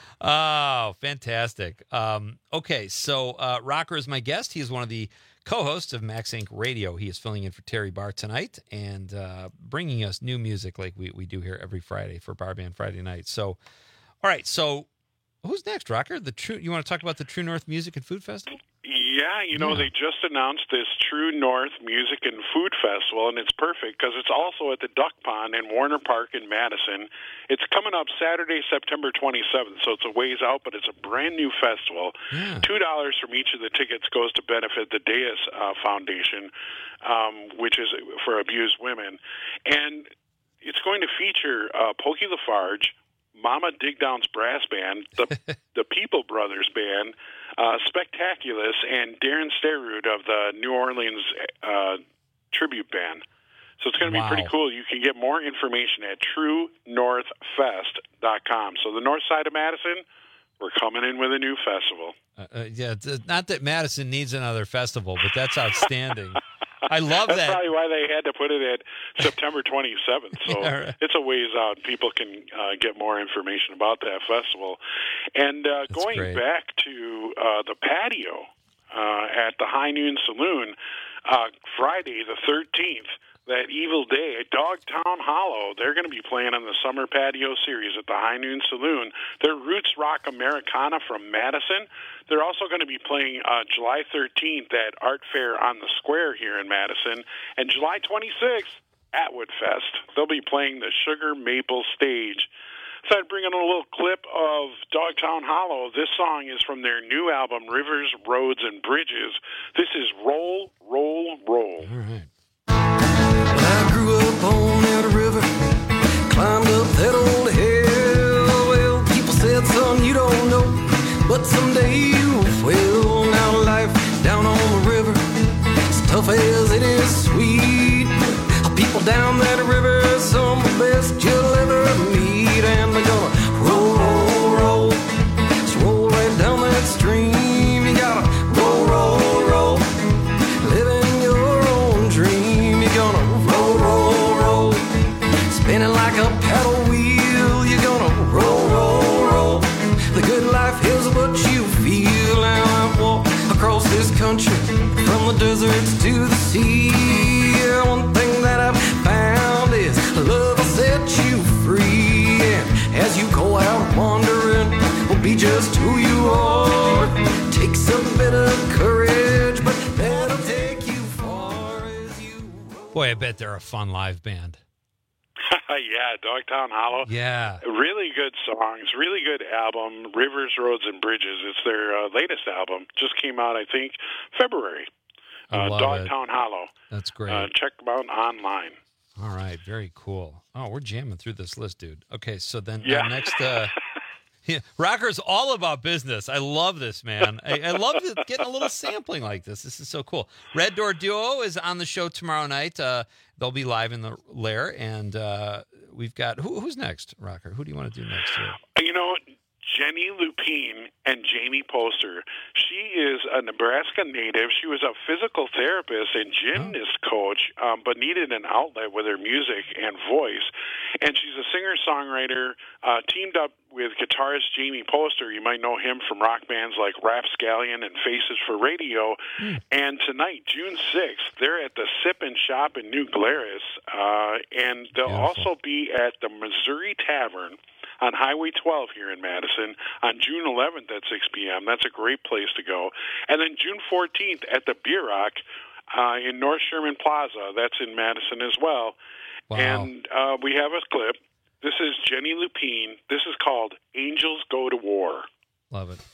Oh, fantastic. Okay, so Rocker is my guest. He is one of the co-hosts of Max Inc. Radio. He is filling in for Terry Barr tonight and bringing us new music like we do here every Friday for Bar Band Friday night. So, all right, so who's next, Rocker? You want to talk about the True North Music and Food Festival? Yeah, they just announced this True North Music and Food Festival, and it's perfect because it's also at the Duck Pond in Warner Park in Madison. It's coming up Saturday, September 27th, so it's a ways out, but it's a brand new festival. Yeah. $2 from each of the tickets goes to benefit the Deus Foundation, which is for abused women. And it's going to feature Pokey Lafarge, Mama Digdown's brass band, the People Brothers band, Spectaculous, and Darren Sterud of the New Orleans tribute band. So it's going to be pretty cool. You can get more information at truenorthfest.com. So the north side of Madison, we're coming in with a new festival. Yeah, not that Madison needs another festival, but that's outstanding. I love that. That's probably why they had to put it at September 27th. So it's a ways out. People can get more information about that festival. And going back to the patio at the High Noon Saloon, Friday the 13th, that evil day at Dogtown Hollow, they're going to be playing on the Summer Patio Series at the High Noon Saloon. They're Roots Rock Americana from Madison. They're also going to be playing July 13th at Art Fair on the Square here in Madison, and July 26th at Woodfest. They'll be playing the Sugar Maple Stage. So I'd bring in a little clip of Dogtown Hollow. This song is from their new album, Rivers, Roads, and Bridges. This is Roll, Roll, Roll. All right. I grew up on that river, climbed up that old hill. Well, people said, son, you don't know, but someday you will. Now life down on the river, as tough as it is sweet. People down that river, some of the best you'll ever meet. And they're gonna roll, roll, roll, just roll right down that stream. You gotta roll, roll, roll, living your own dream. You're gonna roll, roll, roll, spinning like a paddle wheel. You're gonna roll, roll, roll, the good life is what you feel. Now I've walked across this country, from the deserts to the sea. Yeah, one thing that I've found is love will set you free. And as you go out wandering, will be just who you are. Takes a bit of courage, but that'll take you far as you roll. Boy, I bet they're a fun live band. Yeah, Dogtown Hollow. Yeah. Really good songs, really good album, Rivers, Roads, and Bridges. It's their latest album. Just came out, I think, February. Dogtown Hollow. That's great. Check them out online. All right, very cool. Oh, we're jamming through this list, dude. Okay, so then next... Rocker's all about business. I love this, man. I love getting a little sampling like this. This is so cool. Red Door Duo is on the show tomorrow night. They'll be live in the Lair, and we've got who's next, Rocker? Who do you want to do next here? You know, Jenny Lupine and Jamie Poster. She is a Nebraska native. She was a physical therapist and gymnast coach, but needed an outlet with her music and voice. And she's a singer-songwriter, teamed up with guitarist Jamie Poster. You might know him from rock bands like Rapscallion and Faces for Radio. And tonight, June 6th, they're at the Sip and Shop in New Glarus. And they'll also be at the Missouri Tavern on Highway 12 here in Madison on June 11th at 6 p.m. That's a great place to go. And then June 14th at the Beer Rock in North Sherman Plaza. That's in Madison as well. Wow. And we have a clip. This is Jenny Lupine. This is called Angels Go to War. Love it.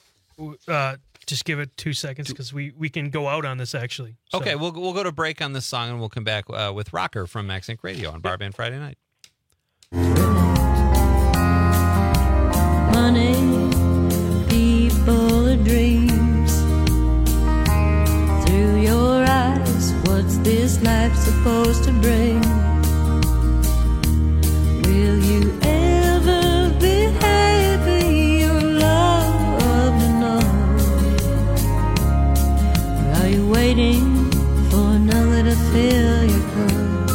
Just give it 2 seconds because we can go out on this, actually. So. Okay, we'll go to break on this song, and we'll come back with Rocker from Max Inc. Radio on Bar Band Friday night. Money, people, and dreams. Through your eyes, what's this life supposed to bring? Will you ever be happy or loved enough? Or are you waiting for another to fill your cup?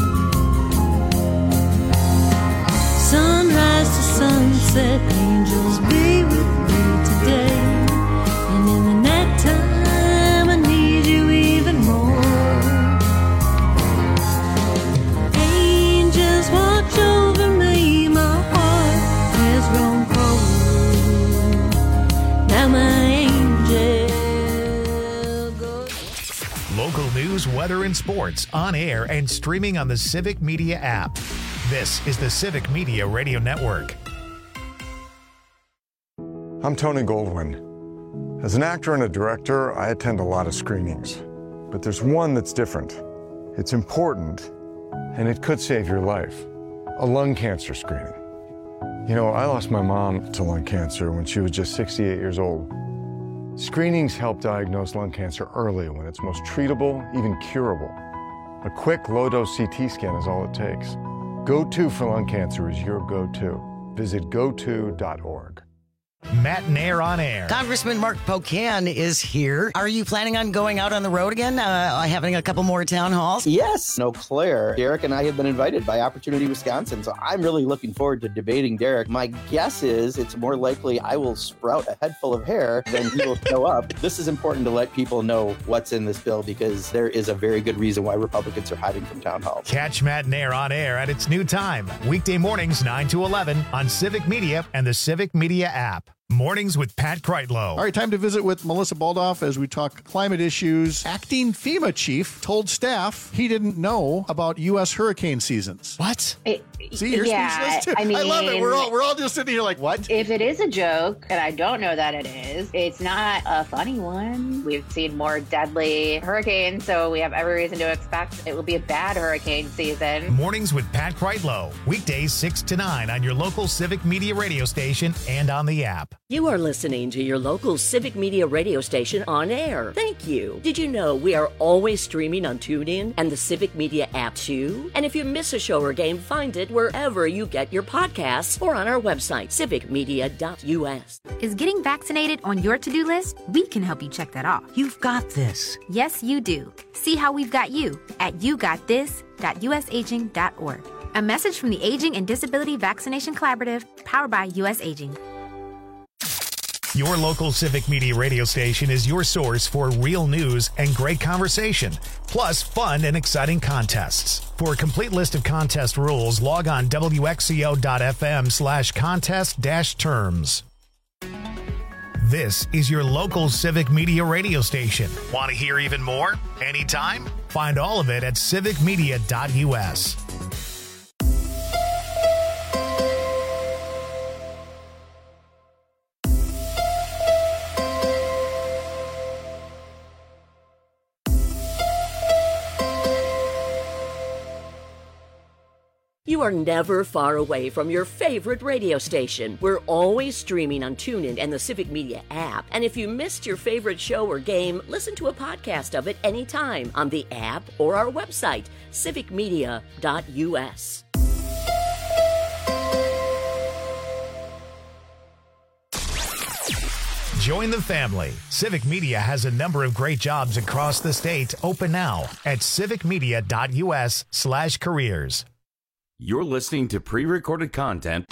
Sunrise to sunset, angels be with me today. And in the night time, I need you even more. Angels watch over me, my heart has grown cold. Now my angel goes. Local news, weather, and sports on air and streaming on the Civic Media app. This is the Civic Media Radio Network. I'm Tony Goldwyn. As an actor and a director, I attend a lot of screenings. But there's one that's different. It's important, and it could save your life. A lung cancer screening. You know, I lost my mom to lung cancer when she was just 68 years old. Screenings help diagnose lung cancer early when it's most treatable, even curable. A quick low-dose CT scan is all it takes. Go-To for lung cancer is your go-to. Visit goto.org. Matt Nair on air. Congressman Mark Pocan is here. Are you planning on going out on the road again, having a couple more town halls? Yes, Eau Claire. Derek and I have been invited by Opportunity Wisconsin, so I'm really looking forward to debating Derek. My guess is it's more likely I will sprout a head full of hair than he will show up. This is important to let people know what's in this bill because there is a very good reason why Republicans are hiding from town halls. Catch Matt Nair on air at its new time, weekday mornings 9 to 11 on Civic Media and the Civic Media app. Mornings with Pat Kreitlow. All right, time to visit with Melissa Baldoff as we talk climate issues. Acting FEMA chief told staff he didn't know about U.S. hurricane seasons. What? See, you're speechless too. I love it. We're all just sitting here like, what? If it is a joke, and I don't know that it is, it's not a funny one. We've seen more deadly hurricanes, so we have every reason to expect it will be a bad hurricane season. Mornings with Pat Kreitlow. Weekdays 6 to 9 on your local Civic Media radio station and on the app. You are listening to your local Civic Media radio station on air. Thank you. Did you know we are always streaming on TuneIn and the Civic Media app too? And if you miss a show or game, find it wherever you get your podcasts or on our website, civicmedia.us. Is getting vaccinated on your to-do list? We can help you check that off. You've got this. Yes, you do. See how we've got you at yougotthis.usaging.org. A message from the Aging and Disability Vaccination Collaborative, powered by U.S. Aging. Your local Civic Media radio station is your source for real news and great conversation, plus fun and exciting contests. For a complete list of contest rules, log on wxco.fm/contest-terms. This is your local Civic Media radio station. Want to hear even more? Anytime? Find all of it at civicmedia.us. You are never far away from your favorite radio station. We're always streaming on TuneIn and the Civic Media app. And if you missed your favorite show or game, listen to a podcast of it anytime on the app or our website, civicmedia.us. Join the family. Civic Media has a number of great jobs across the state open now at civicmedia.us/careers. You're listening to pre-recorded content.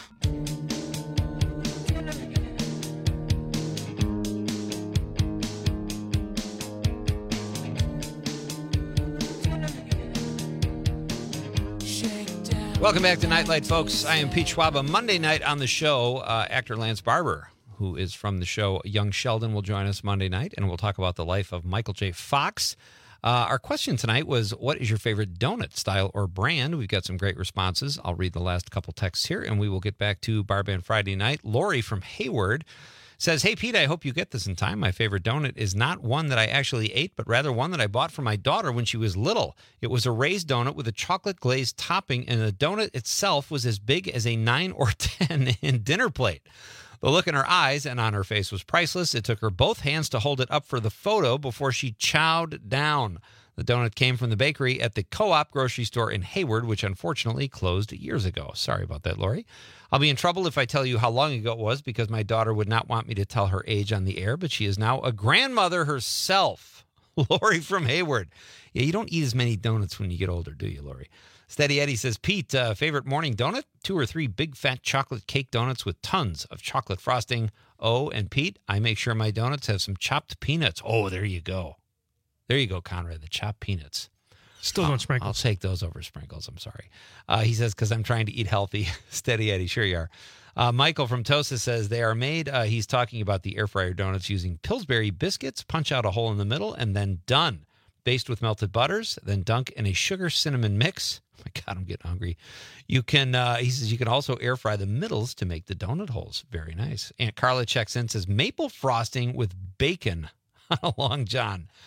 Welcome back to Nightlight, folks. I am Pete Schwaba. Monday night on the show, actor Lance Barber, who is from the show Young Sheldon, will join us Monday night, and we'll talk about the life of Michael J. Fox. Our question tonight was, what is your favorite donut style or brand? We've got some great responses. I'll read the last couple texts here, and we will get back to Bar Band Friday night. Lori from Hayward says, hey, Pete, I hope you get this in time. My favorite donut is not one that I actually ate, but rather one that I bought for my daughter when she was little. It was a raised donut with a chocolate glazed topping, and the donut itself was as big as a 9 or 10 in dinner plate. The look in her eyes and on her face was priceless. It took her both hands to hold it up for the photo before she chowed down. The donut came from the bakery at the Co-op grocery store in Hayward, which unfortunately closed years ago. Sorry about that, Lori. I'll be in trouble if I tell you how long ago it was because my daughter would not want me to tell her age on the air, but she is now a grandmother herself. Lori from Hayward. Yeah, you don't eat as many donuts when you get older, do you, Lori? Steady Eddie says, Pete, favorite morning donut? 2 or 3 big fat chocolate cake donuts with tons of chocolate frosting. Oh, and Pete, I make sure my donuts have some chopped peanuts. Oh, there you go. There you go, Conrad, the chopped peanuts. Still don't sprinkles. I'll take those over sprinkles. I'm sorry. He says, because I'm trying to eat healthy. Steady Eddie, sure you are. Michael from Tosa says they are made. He's talking about the air fryer donuts using Pillsbury biscuits, punch out a hole in the middle, and then done. Based with melted butters, then dunk in a sugar cinnamon mix. Oh my God, I'm getting hungry. You can, he says, you can also air fry the middles to make the donut holes. Very nice. Aunt Carla checks in, says maple frosting with bacon on a Long John.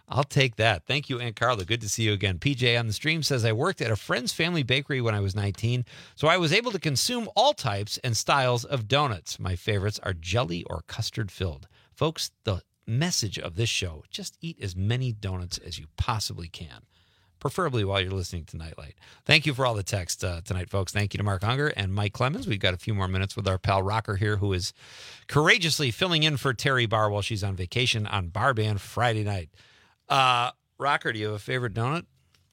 I'll take that. Thank you, Aunt Carla. Good to see you again. PJ on the stream says, I worked at a friend's family bakery when I was 19, so I was able to consume all types and styles of donuts. My favorites are jelly or custard filled. Folks, the message of this show, just eat as many donuts as you possibly can, preferably while you're listening to Nightlight. Thank you for all the text tonight, folks. Thank you to Mark Unger and Mike Clemens. We've got a few more minutes with our pal Rocker here, who is courageously filling in for Terry Barr while she's on vacation on Bar Band Friday night. Rocker, do you have a favorite donut?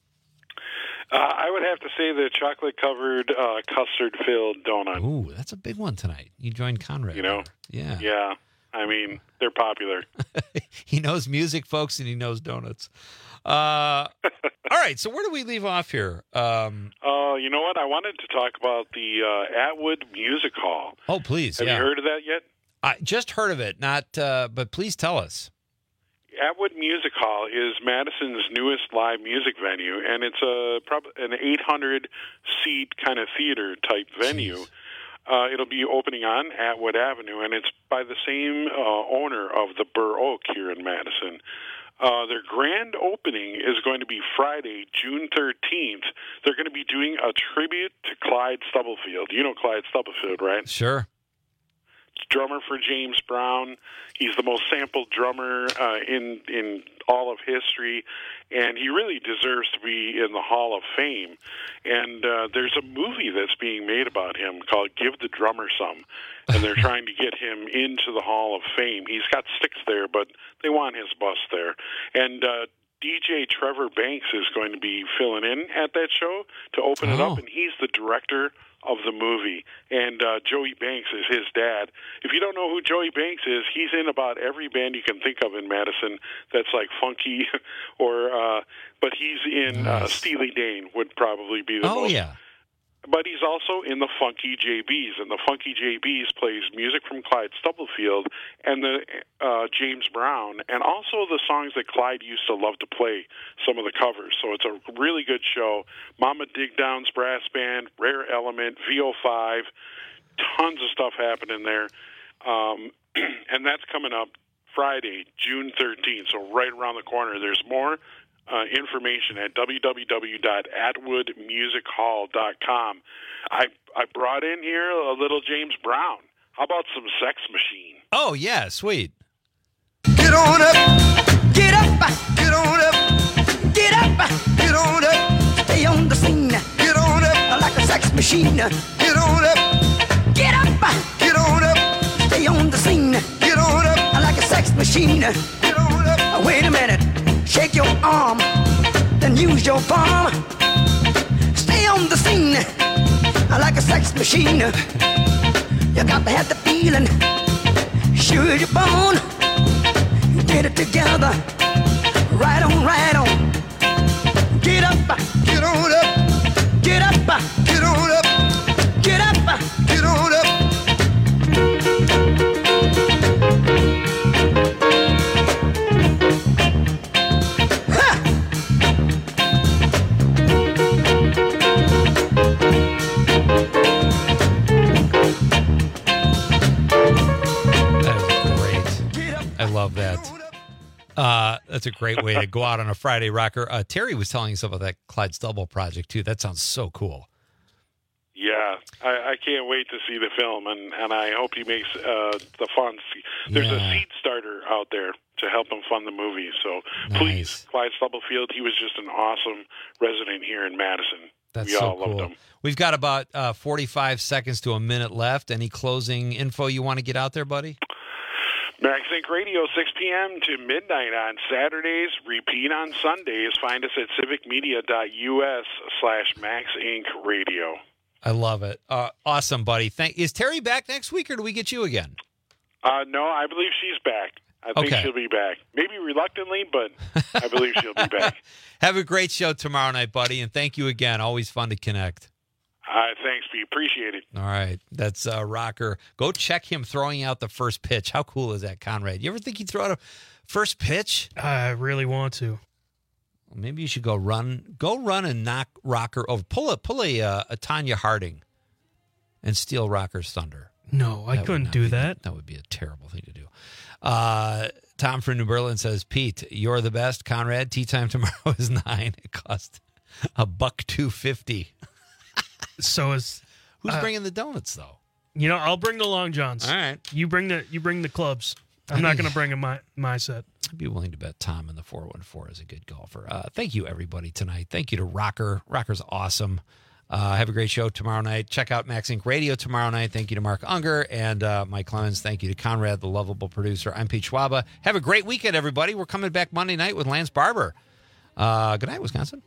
I would have to say the chocolate-covered, custard-filled donut. Ooh, that's a big one tonight. You joined Conrad. You know? Yeah. Yeah. I mean, they're popular. He knows music, folks, and he knows donuts. All right, so where do we leave off here? You know what? I wanted to talk about the Atwood Music Hall. Oh, please. Have you heard of that yet? I just heard of it, but please tell us. Atwood Music Hall is Madison's newest live music venue, and it's an 800-seat kind of theater-type venue. It'll be opening on Atwood Avenue, and it's by the same owner of the Burr Oak here in Madison. Their grand opening is going to be Friday, June 13th. They're going to be doing a tribute to Clyde Stubblefield. You know Clyde Stubblefield, right? Sure. Drummer for James Brown. He's the most sampled drummer in all of history, and he really deserves to be in the Hall of Fame. And there's a movie that's being made about him called Give the Drummer Some, and they're trying to get him into the Hall of Fame. He's got sticks there, but they want his bust there. And DJ Trevor Banks is going to be filling in at that show to open it up, and he's the director of the movie, and Joey Banks is his dad. If you don't know who Joey Banks is, he's in about every band you can think of in Madison that's like funky, but he's in Steely Dan would probably be the most. Yeah. But he's also in the Funky JBs, and the Funky JBs plays music from Clyde Stubblefield and the James Brown, and also the songs that Clyde used to love to play, some of the covers. So it's a really good show. Mama Digdown's brass band, Rare Element, VO5, tons of stuff happening there. And that's coming up Friday, June 13th, so right around the corner. There's more information at www.atwoodmusichall.com. I brought in here a little James Brown. How about some Sex Machine? Oh, yeah, sweet. Get on up, get up, get on up, get up, get on up, stay on the scene, get on up like a sex machine, get on up, get up, get on up, stay on the scene, get on up like a sex machine, get on up. Wait a minute. Shake your arm, then use your palm. Stay on the scene like a sex machine. You got to have the feeling. Sure you're born. Get it together. Right on, right on. Get up, get on up. Get up, get on up. Get up, get on up. I love that. That's a great way to go out on a Friday, Rocker. Terry was telling us about that Clyde Stubble project, too. That sounds so cool. Yeah, I can't wait to see the film, and I hope he makes the funds. There's a seed starter out there to help him fund the movie. So please, Clyde Stubblefield, he was just an awesome resident here in Madison. That's we so all cool. loved him. We've got about 45 seconds to a minute left. Any closing info you want to get out there, buddy? Max Inc. Radio, 6 p.m. to midnight on Saturdays, repeat on Sundays. Find us at civicmedia.us/Max Inc. Radio. I love it. Awesome, buddy. Is Terry back next week, or do we get you again? No, I believe she's back. I think she'll be back. Maybe reluctantly, but I believe she'll be back. Have a great show tomorrow night, buddy, and thank you again. Always fun to connect. Thanks, Pete. Appreciate it. All right. That's Rocker. Go check him throwing out the first pitch. How cool is that, Conrad? You ever think he'd throw out a first pitch? I really want to. Well, maybe you should go run and knock Rocker over. Pull a Tanya Harding and steal Rocker's thunder. No, I couldn't do that. That would be a terrible thing to do. Tom from New Berlin says, Pete, you're the best. Conrad, tea time tomorrow is $9. It cost $1.250. So is who's bringing the donuts though? You know, I'll bring the Long Johns. All right, you bring the clubs. I'm not going to bring in my set. I'd be willing to bet Tom in the 414 is a good golfer. Thank you everybody tonight. Thank you to Rocker. Rocker's awesome. Have a great show tomorrow night. Check out Max Inc. Radio tomorrow night. Thank you to Mark Unger and Mike Clemens. Thank you to Conrad, the lovable producer. I'm Pete Schwaba. Have a great weekend, everybody. We're coming back Monday night with Lance Barber. Good night, Wisconsin.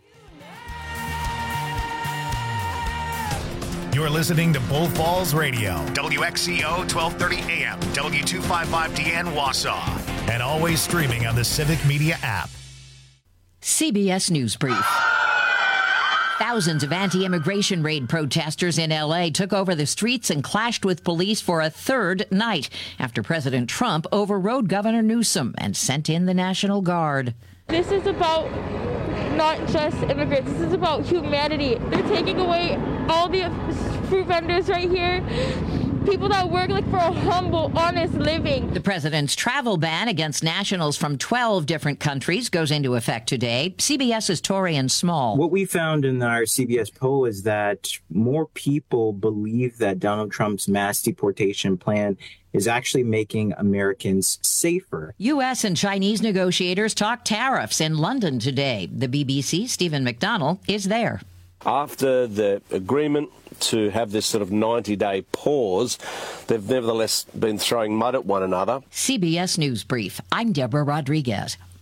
You're listening to Bull Falls Radio, WXCO 1230 AM, W255DN Wausau, and always streaming on the Civic Media app. CBS News Brief. Thousands of anti-immigration raid protesters in L.A. took over the streets and clashed with police for a third night after President Trump overrode Governor Newsom and sent in the National Guard. This is about not just immigrants. This is about humanity. They're taking away all the fruit vendors right here. People that work for a humble, honest living. The president's travel ban against nationals from 12 different countries goes into effect today. CBS's Torian Small. What we found in our CBS poll is that more people believe that Donald Trump's mass deportation plan is actually making Americans safer. U.S. and Chinese negotiators talk tariffs in London today. The BBC's Stephen McDonnell is there. After the agreement to have this sort of 90-day pause, they've nevertheless been throwing mud at one another. CBS News Brief. I'm Deborah Rodriguez.